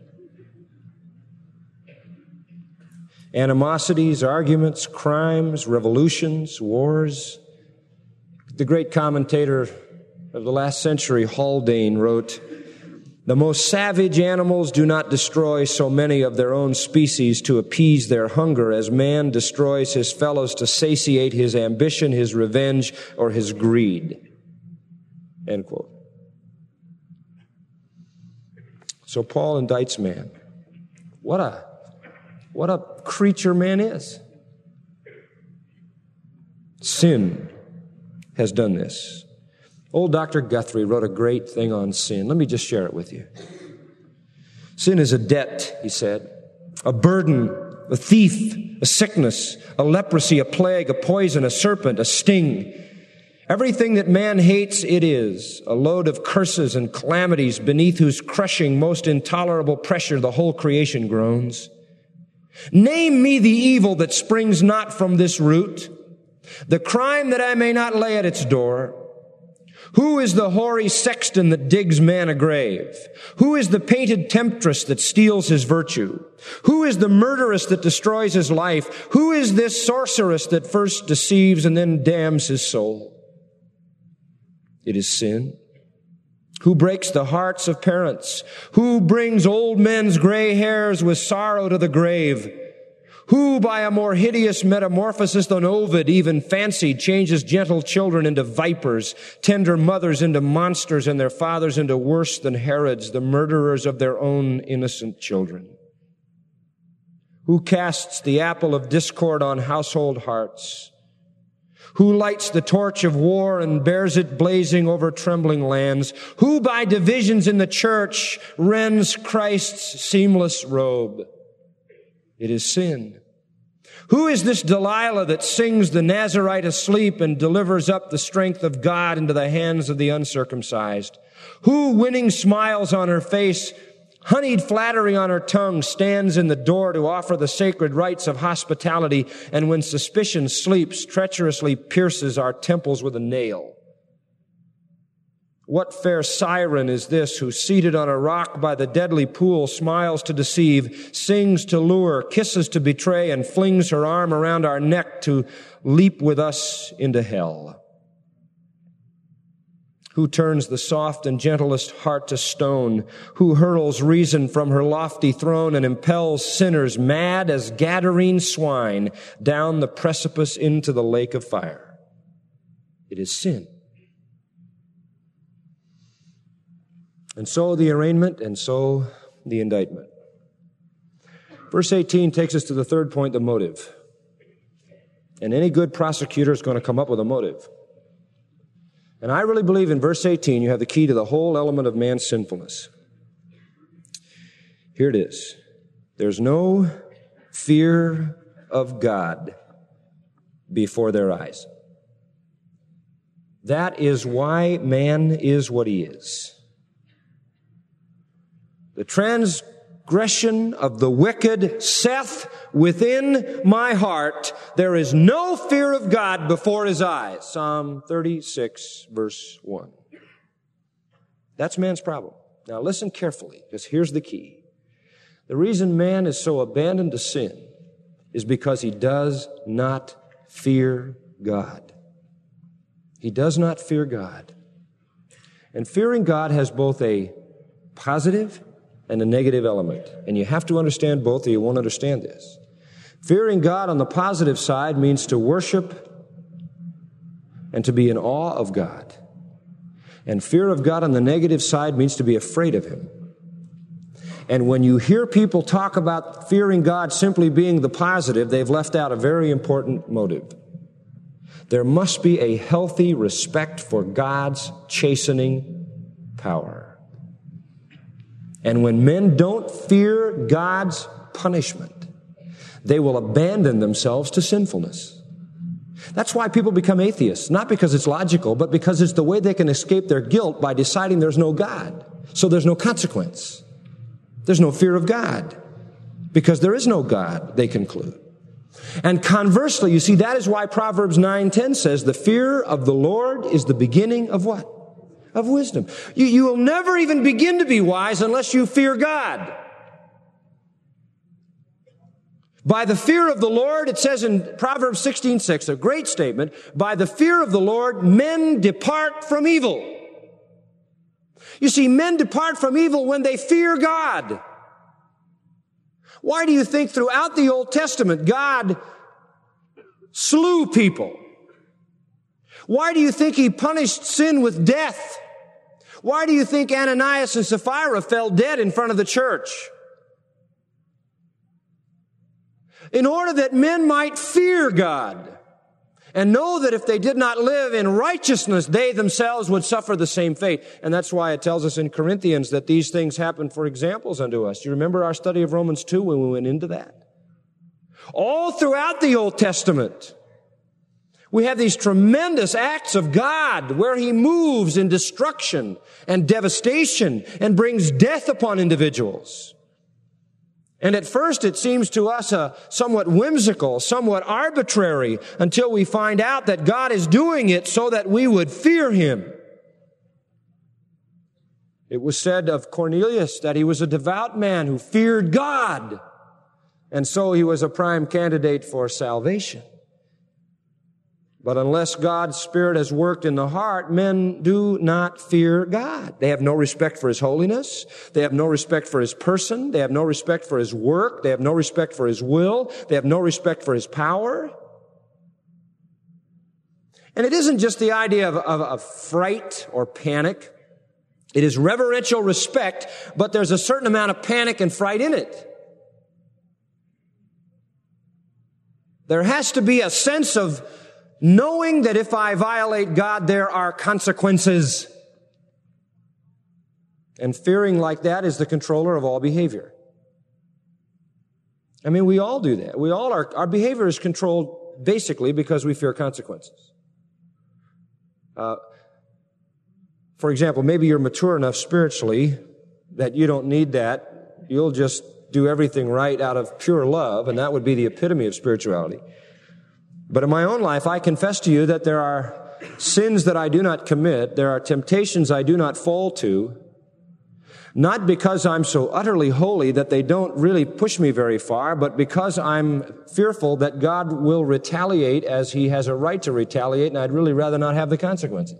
Animosities, arguments, crimes, revolutions, wars. The great commentator of the last century, Haldane, wrote, "The most savage animals do not destroy so many of their own species to appease their hunger as man destroys his fellows to satiate his ambition, his revenge, or his greed." End quote. So Paul indicts man. What a, what a creature man is. Sin has done this. Old Doctor Guthrie wrote a great thing on sin. Let me just share it with you. Sin is a debt, he said, a burden, a thief, a sickness, a leprosy, a plague, a poison, a serpent, a sting. Everything that man hates, it is, a load of curses and calamities beneath whose crushing, most intolerable pressure the whole creation groans. Name me the evil that springs not from this root, the crime that I may not lay at its door. Who is the hoary sexton that digs man a grave? Who is the painted temptress that steals his virtue? Who is the murderess that destroys his life? Who is this sorceress that first deceives and then damns his soul? It is sin. Who breaks the hearts of parents? Who brings old men's gray hairs with sorrow to the grave? Who, by a more hideous metamorphosis than Ovid even fancied, changes gentle children into vipers, tender mothers into monsters, and their fathers into worse than Herods, the murderers of their own innocent children? Who casts the apple of discord on household hearts? Who lights the torch of war and bears it blazing over trembling lands? Who by divisions in the church rends Christ's seamless robe? It is sin. Who is this Delilah that sings the Nazarite asleep and delivers up the strength of God into the hands of the uncircumcised? Who, winning smiles on her face, honeyed flattery on her tongue, stands in the door to offer the sacred rites of hospitality, and when suspicion sleeps, treacherously pierces our temples with a nail? What fair siren is this who, seated on a rock by the deadly pool, smiles to deceive, sings to lure, kisses to betray, and flings her arm around our neck to leap with us into hell? Who turns the soft and gentlest heart to stone? Who hurls reason from her lofty throne and impels sinners, mad as Gadarene swine, down the precipice into the lake of fire? It is sin. And so the arraignment, and so the indictment. Verse eighteen takes us to the third point, the motive. And any good prosecutor is going to come up with a motive. And I really believe in verse eighteen you have the key to the whole element of man's sinfulness. Here it is. There's no fear of God before their eyes. That is why man is what he is. The transgression of the wicked saith within my heart, there is no fear of God before his eyes. Psalm thirty-six, verse one. That's man's problem. Now listen carefully, because here's the key. The reason man is so abandoned to sin is because he does not fear God. He does not fear God. And fearing God has both a positive and a negative element. And you have to understand both or you won't understand this. Fearing God on the positive side means to worship and to be in awe of God. And fear of God on the negative side means to be afraid of him. And when you hear people talk about fearing God simply being the positive, they've left out a very important motive. There must be a healthy respect for God's chastening power. And when men don't fear God's punishment, they will abandon themselves to sinfulness. That's why people become atheists, not because it's logical, but because it's the way they can escape their guilt by deciding there's no God. So there's no consequence. There's no fear of God. Because there is no God, they conclude. And conversely, you see, that is why Proverbs nine ten says, the fear of the Lord is the beginning of what? of wisdom. You, you will never even begin to be wise unless you fear God. By the fear of the Lord, it says in Proverbs sixteen six, a great statement, by the fear of the Lord, men depart from evil. You see, men depart from evil when they fear God. Why do you think throughout the Old Testament God slew people? Why do you think He punished sin with death? Why do you think Ananias and Sapphira fell dead in front of the church? In order that men might fear God and know that if they did not live in righteousness, they themselves would suffer the same fate. And that's why it tells us in Corinthians that these things happen for examples unto us. Do you remember our study of Romans two when we went into that? All throughout the Old Testament, we have these tremendous acts of God where He moves in destruction and devastation and brings death upon individuals. And at first it seems to us a somewhat whimsical, somewhat arbitrary, until we find out that God is doing it so that we would fear Him. It was said of Cornelius that he was a devout man who feared God, and so he was a prime candidate for salvation. But unless God's Spirit has worked in the heart, men do not fear God. They have no respect for His holiness. They have no respect for His person. They have no respect for His work. They have no respect for His will. They have no respect for His power. And it isn't just the idea of, of, of fright or panic. It is reverential respect, but there's a certain amount of panic and fright in it. There has to be a sense of knowing that if I violate God, there are consequences. And fearing like that is the controller of all behavior. I mean, we all do that. We all are, our behavior is controlled basically because we fear consequences. Uh, for example, maybe you're mature enough spiritually that you don't need that. You'll just do everything right out of pure love, and that would be the epitome of spirituality. But in my own life, I confess to you that there are sins that I do not commit. There are temptations I do not fall to, not because I'm so utterly holy that they don't really push me very far, but because I'm fearful that God will retaliate as He has a right to retaliate, and I'd really rather not have the consequences.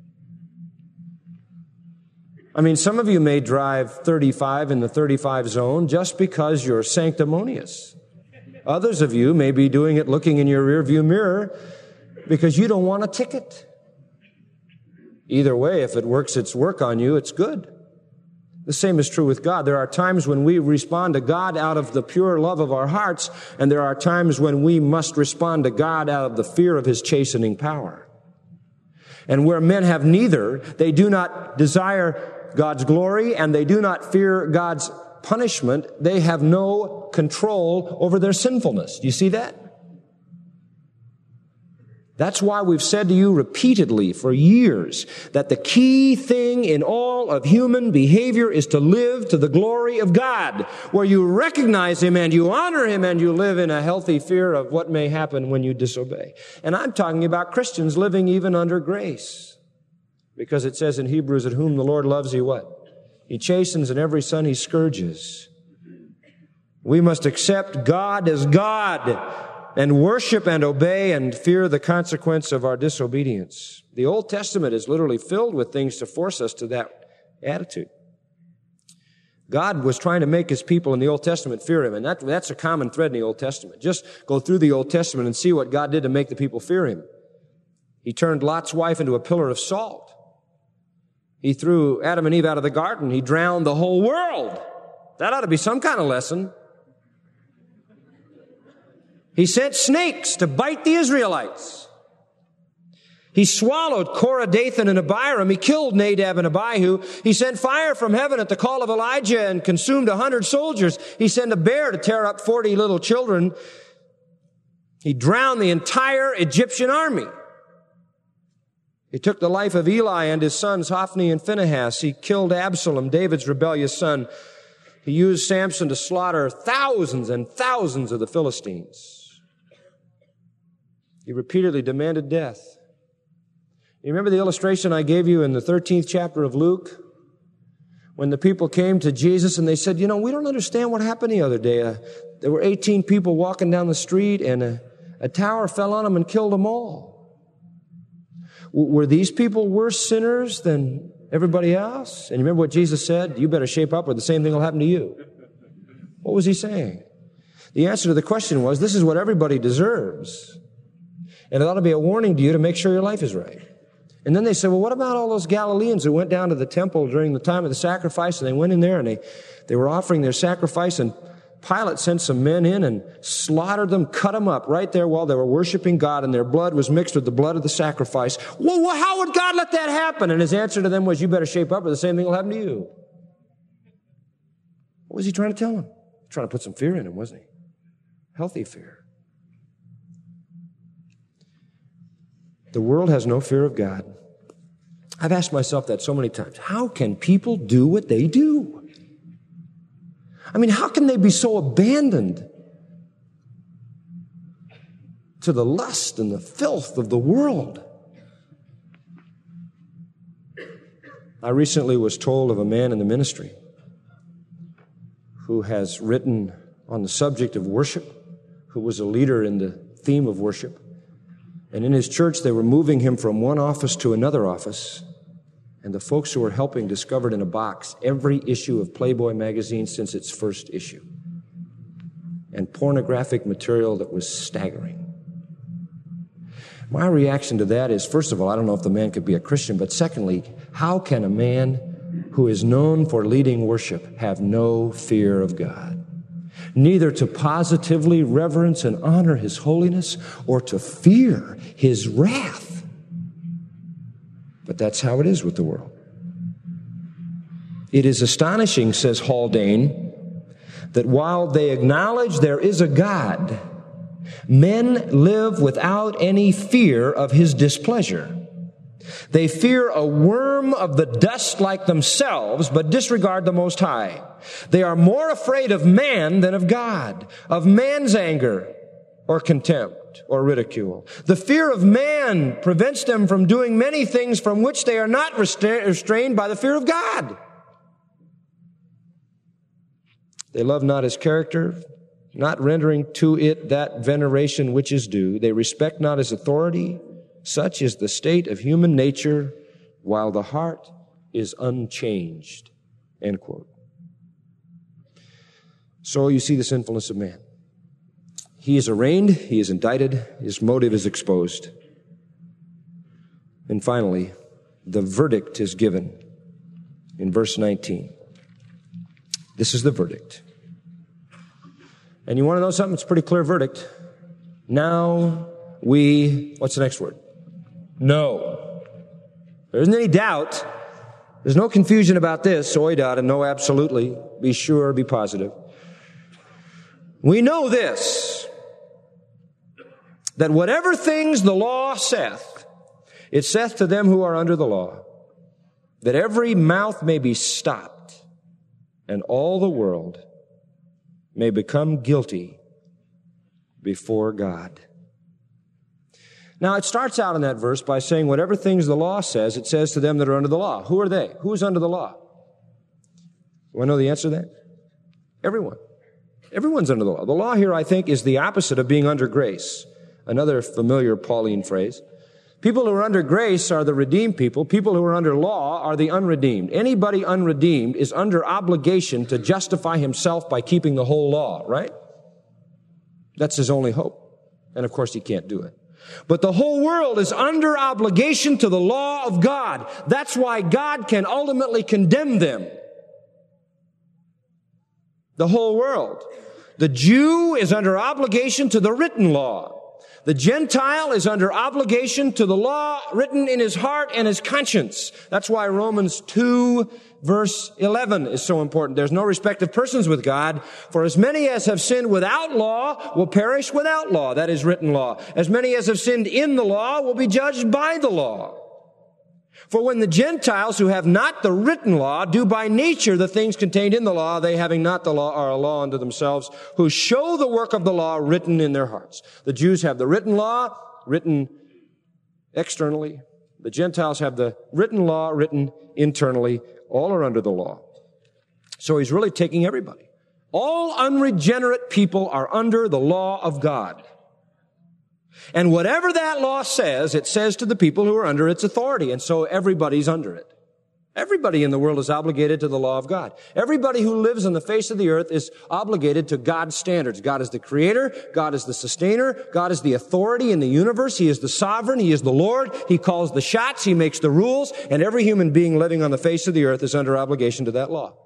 I mean, some of you may drive thirty-five in the thirty-five zone just because you're sanctimonious. Others of you may be doing it looking in your rearview mirror because you don't want a ticket. Either way, if it works its work on you, it's good. The same is true with God. There are times when we respond to God out of the pure love of our hearts, and there are times when we must respond to God out of the fear of His chastening power. And where men have neither, they do not desire God's glory and they do not fear God's punishment, they have no control over their sinfulness. Do you see that? That's why we've said to you repeatedly for years that the key thing in all of human behavior is to live to the glory of God, where you recognize Him and you honor Him and you live in a healthy fear of what may happen when you disobey. And I'm talking about Christians living even under grace, because it says in Hebrews, that whom the Lord loves, He what? He chastens, and every son He scourges. We must accept God as God and worship and obey and fear the consequence of our disobedience. The Old Testament is literally filled with things to force us to that attitude. God was trying to make His people in the Old Testament fear Him, and that, that's a common thread in the Old Testament. Just go through the Old Testament and see what God did to make the people fear Him. He turned Lot's wife into a pillar of salt. He threw Adam and Eve out of the garden. He drowned the whole world. That ought to be some kind of lesson. He sent snakes to bite the Israelites. He swallowed Korah, Dathan, and Abiram. He killed Nadab and Abihu. He sent fire from heaven at the call of Elijah and consumed a hundred soldiers. He sent a bear to tear up forty little children. He drowned the entire Egyptian army. He took the life of Eli and his sons, Hophni and Phinehas. He killed Absalom, David's rebellious son. He used Samson to slaughter thousands and thousands of the Philistines. He repeatedly demanded death. You remember the illustration I gave you in the thirteenth chapter of Luke? When the people came to Jesus and they said, you know, we don't understand what happened the other day. Uh, there were eighteen people walking down the street and a, a tower fell on them and killed them all. W- were these people worse sinners than everybody else? And you remember what Jesus said? You better shape up or the same thing will happen to you. What was he saying? The answer to the question was, this is what everybody deserves. And it ought to be a warning to you to make sure your life is right. And then they said, well, what about all those Galileans who went down to the temple during the time of the sacrifice, and they went in there and they, they were offering their sacrifice, and Pilate sent some men in and slaughtered them, cut them up right there while they were worshiping God, and their blood was mixed with the blood of the sacrifice. Well, well how would God let that happen? And his answer to them was, you better shape up or the same thing will happen to you. What was he trying to tell them? Trying to put some fear in him, wasn't he? Healthy fear. The world has no fear of God. I've asked myself that so many times. How can people do what they do? I mean, how can they be so abandoned to the lust and the filth of the world? I recently was told of a man in the ministry who has written on the subject of worship, who was a leader in the theme of worship. And in his church, they were moving him from one office to another office. And the folks who were helping discovered in a box every issue of Playboy magazine since its first issue. And pornographic material that was staggering. My reaction to that is, first of all, I don't know if the man could be a Christian, but secondly, how can a man who is known for leading worship have no fear of God? Neither to positively reverence and honor his holiness or to fear his wrath. But that's how it is with the world. It is astonishing, says Haldane, that while they acknowledge there is a God, men live without any fear of his displeasure. They fear a worm of the dust like themselves, but disregard the Most High. They are more afraid of man than of God, of man's anger or contempt or ridicule. The fear of man prevents them from doing many things from which they are not restrained by the fear of God. They love not his character, not rendering to it that veneration which is due. They respect not his authority. Such is the state of human nature while the heart is unchanged. End quote. So you see the sinfulness of man. He is arraigned, he is indicted, his motive is exposed. And finally, the verdict is given in verse nineteen. This is the verdict. And you want to know something? It's a pretty clear verdict. Now we, what's the next word? No. There isn't any doubt. There's no confusion about this. Oidot, and no absolutely. Be sure, be positive. We know this, that whatever things the law saith, it saith to them who are under the law, that every mouth may be stopped, and all the world may become guilty before God. Now, it starts out in that verse by saying, whatever things the law says, it says to them that are under the law. Who are they? Who is under the law? You want to know the answer to that? Everyone. Everyone's under the law. The law here, I think, is the opposite of being under grace. Another familiar Pauline phrase. People who are under grace are the redeemed people. People who are under law are the unredeemed. Anybody unredeemed is under obligation to justify himself by keeping the whole law, right? That's his only hope. And of course, he can't do it. But the whole world is under obligation to the law of God. That's why God can ultimately condemn them. The whole world. The Jew is under obligation to the written law. The Gentile is under obligation to the law written in his heart and his conscience. That's why Romans two verse eleven is so important. There's no respect of persons with God, for as many as have sinned without law will perish without law. That is written law. As many as have sinned in the law will be judged by the law. For when the Gentiles who have not the written law do by nature the things contained in the law, they having not the law are a law unto themselves, who show the work of the law written in their hearts. The Jews have the written law, written externally. The Gentiles have the written law written internally. All are under the law. So he's really taking everybody. All unregenerate people are under the law of God. And whatever that law says, it says to the people who are under its authority. And so everybody's under it. Everybody in the world is obligated to the law of God. Everybody who lives on the face of the earth is obligated to God's standards. God is the creator. God is the sustainer. God is the authority in the universe. He is the sovereign. He is the Lord. He calls the shots. He makes the rules. And every human being living on the face of the earth is under obligation to that law.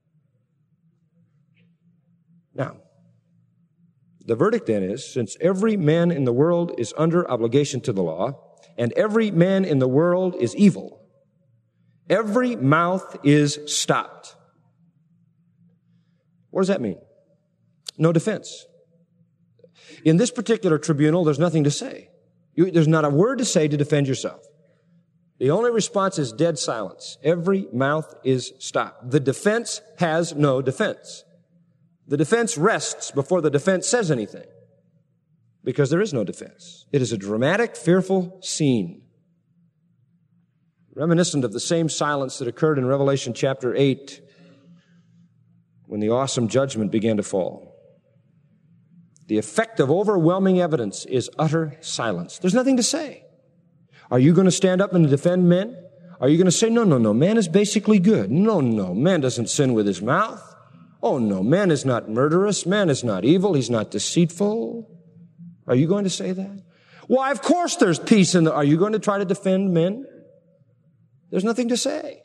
Now, the verdict then is, since every man in the world is under obligation to the law, and every man in the world is evil, every mouth is stopped. What does that mean? No defense. In this particular tribunal, there's nothing to say. You, there's not a word to say to defend yourself. The only response is dead silence. Every mouth is stopped. The defense has no defense. The defense rests before the defense says anything, because there is no defense. It is a dramatic, fearful scene, reminiscent of the same silence that occurred in Revelation chapter eight when the awesome judgment began to fall. The effect of overwhelming evidence is utter silence. There's nothing to say. Are you going to stand up and defend men? Are you going to say, no, no, no, man is basically good? No, no, man doesn't sin with his mouth. Oh, no, man is not murderous. Man is not evil. He's not deceitful. Are you going to say that? Why, of course there's peace in the... Are you going to try to defend men? There's nothing to say.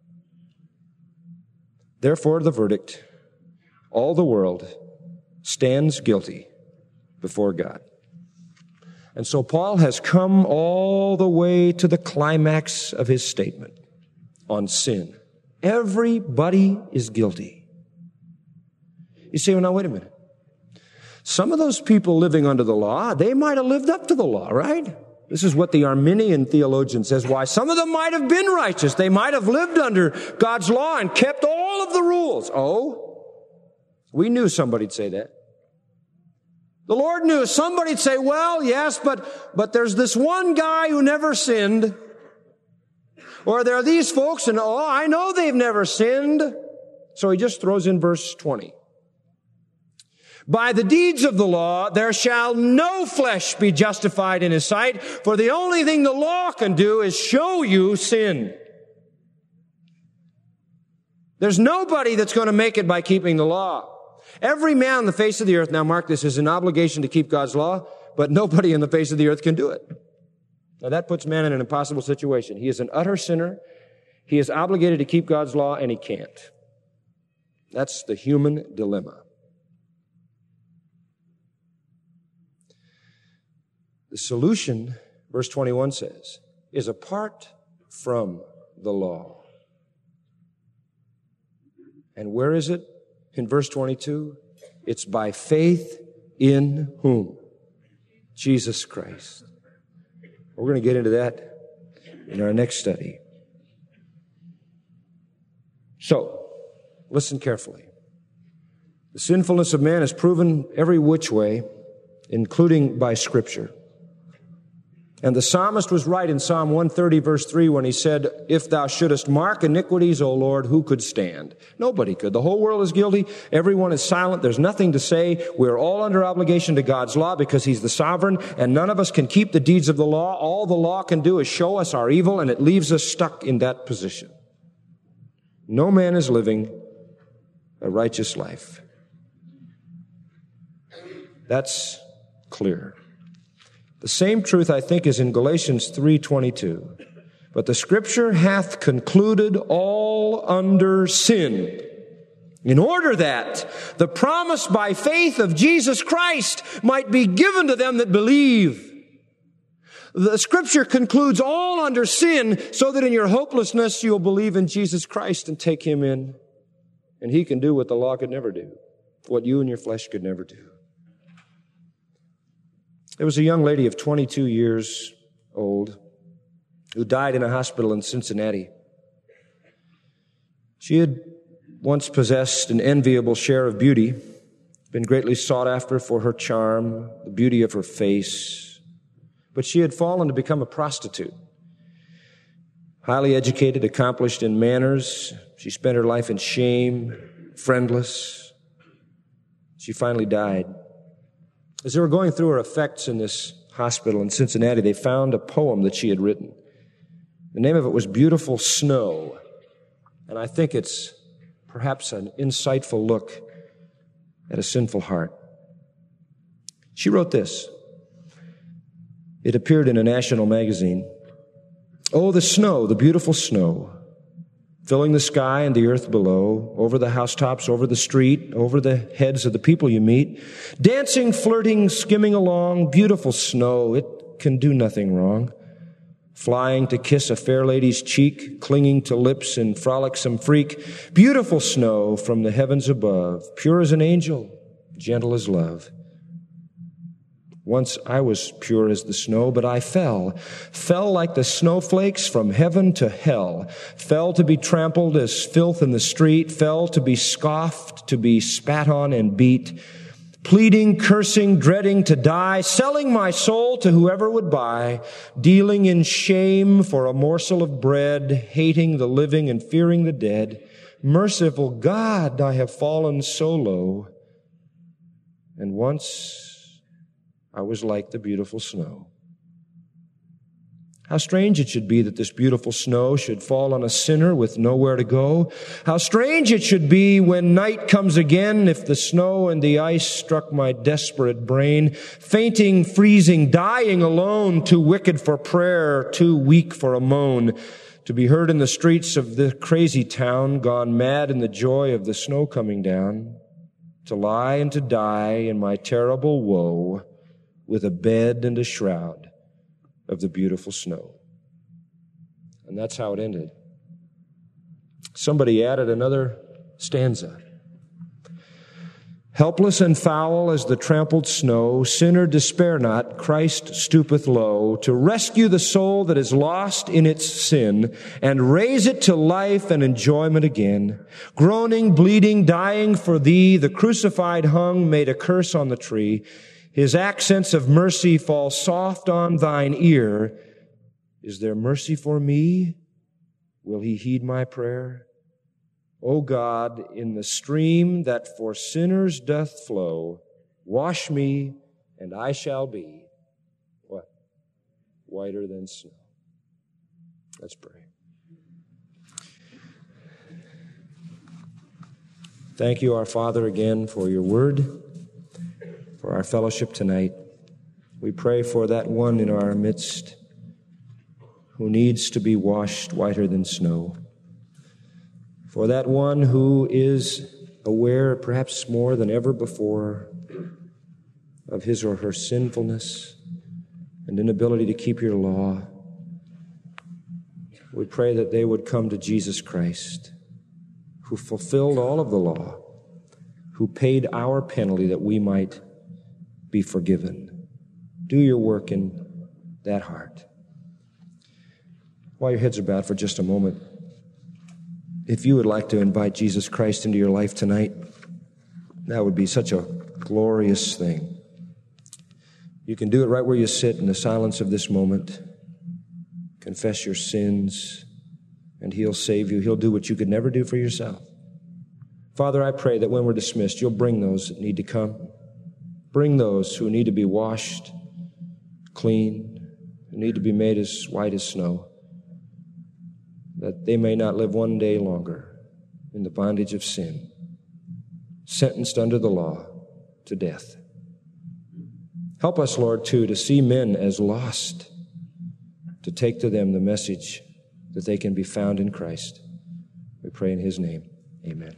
Therefore, the verdict, all the world stands guilty before God. And so Paul has come all the way to the climax of his statement on sin. Everybody is guilty. You say, well, now, wait a minute. Some of those people living under the law, they might have lived up to the law, right? This is what the Arminian theologian says. Why? Some of them might have been righteous. They might have lived under God's law and kept all of the rules. Oh, we knew somebody'd say that. The Lord knew somebody'd say, well, yes, but, but there's this one guy who never sinned. Or there are these folks, and oh, I know they've never sinned. So he just throws in verse twenty. By the deeds of the law, there shall no flesh be justified in his sight, for the only thing the law can do is show you sin. There's nobody that's going to make it by keeping the law. Every man on the face of the earth, now mark this, is an obligation to keep God's law, but nobody on the face of the earth can do it. Now that puts man in an impossible situation. He is an utter sinner. He is obligated to keep God's law, and he can't. That's the human dilemma. The solution, verse twenty-one says, is apart from the law. And where is it? In verse twenty-two, it's by faith in whom? Jesus Christ. We're going to get into that in our next study. So, listen carefully. The sinfulness of man is proven every which way, including by Scripture. And the psalmist was right in Psalm one thirty, verse three, when he said, if thou shouldest mark iniquities, O Lord, who could stand? Nobody could. The whole world is guilty. Everyone is silent. There's nothing to say. We're all under obligation to God's law because he's the sovereign, and none of us can keep the deeds of the law. All the law can do is show us our evil, and it leaves us stuck in that position. No man is living a righteous life. That's clear. The same truth, I think, is in Galatians three twenty-two. But the Scripture hath concluded all under sin, in order that the promise by faith of Jesus Christ might be given to them that believe. The Scripture concludes all under sin so that in your hopelessness you'll believe in Jesus Christ and take him in. And he can do what the law could never do, what you and your flesh could never do. There was a young lady of twenty-two years old who died in a hospital in Cincinnati. She had once possessed an enviable share of beauty, been greatly sought after for her charm, the beauty of her face, but she had fallen to become a prostitute. highly educated, accomplished in manners. She spent her life in shame, friendless. She finally died. As they were going through her effects in this hospital in Cincinnati, they found a poem that she had written. The name of it was Beautiful Snow, and I think it's perhaps an insightful look at a sinful heart. She wrote this. It appeared in a national magazine. Oh, the snow, the beautiful snow, filling the sky and the earth below, over the housetops, over the street, over the heads of the people you meet, dancing, flirting, skimming along, beautiful snow, it can do nothing wrong. Flying to kiss a fair lady's cheek, clinging to lips in frolicsome freak, beautiful snow from the heavens above, pure as an angel, gentle as love. Once I was pure as the snow, but I fell, fell like the snowflakes from heaven to hell, fell to be trampled as filth in the street, fell to be scoffed, to be spat on and beat, pleading, cursing, dreading to die, selling my soul to whoever would buy, dealing in shame for a morsel of bread, hating the living and fearing the dead. Merciful God, I have fallen so low, and once I was like the beautiful snow. How strange it should be that this beautiful snow should fall on a sinner with nowhere to go. How strange it should be when night comes again if the snow and the ice struck my desperate brain, fainting, freezing, dying alone, too wicked for prayer, too weak for a moan, to be heard in the streets of the crazy town, gone mad in the joy of the snow coming down, to lie and to die in my terrible woe, with a bed and a shroud of the beautiful snow. And that's how it ended. Somebody added another stanza. Helpless and foul as the trampled snow, sinner despair not, Christ stoopeth low to rescue the soul that is lost in its sin and raise it to life and enjoyment again. Groaning, bleeding, dying for thee, the crucified hung made a curse on the tree. His accents of mercy fall soft on thine ear. Is there mercy for me? Will he heed my prayer? O God, in the stream that for sinners doth flow, wash me, and I shall be, what? Whiter than snow. Let's pray. Thank you, our Father, again for your word, for our fellowship tonight. We pray for that one in our midst who needs to be washed whiter than snow. For that one who is aware, perhaps more than ever before, of his or her sinfulness and inability to keep your law. We pray that they would come to Jesus Christ, who fulfilled all of the law, who paid our penalty that we might be forgiven. Do your work in that heart. While your heads are bowed for just a moment, if you would like to invite Jesus Christ into your life tonight, that would be such a glorious thing. You can do it right where you sit in the silence of this moment. Confess your sins, and He'll save you. He'll do what you could never do for yourself. Father, I pray that when we're dismissed, you'll bring those that need to come. Bring those who need to be washed clean, who need to be made as white as snow, that they may not live one day longer in the bondage of sin, sentenced under the law to death. Help us, Lord, too, to see men as lost, to take to them the message that they can be found in Christ. We pray in His name. Amen.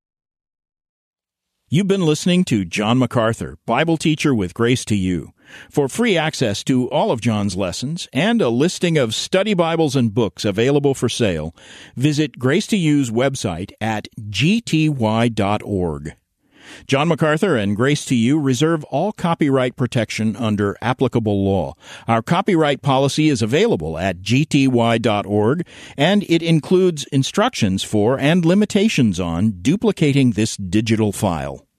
You've been listening to John MacArthur, Bible teacher with Grace to You. For free access to all of John's lessons and a listing of study Bibles and books available for sale, visit Grace to You's website at g t y dot org. John MacArthur and Grace to You reserve all copyright protection under applicable law. Our copyright policy is available at g t y dot org, and it includes instructions for and limitations on duplicating this digital file.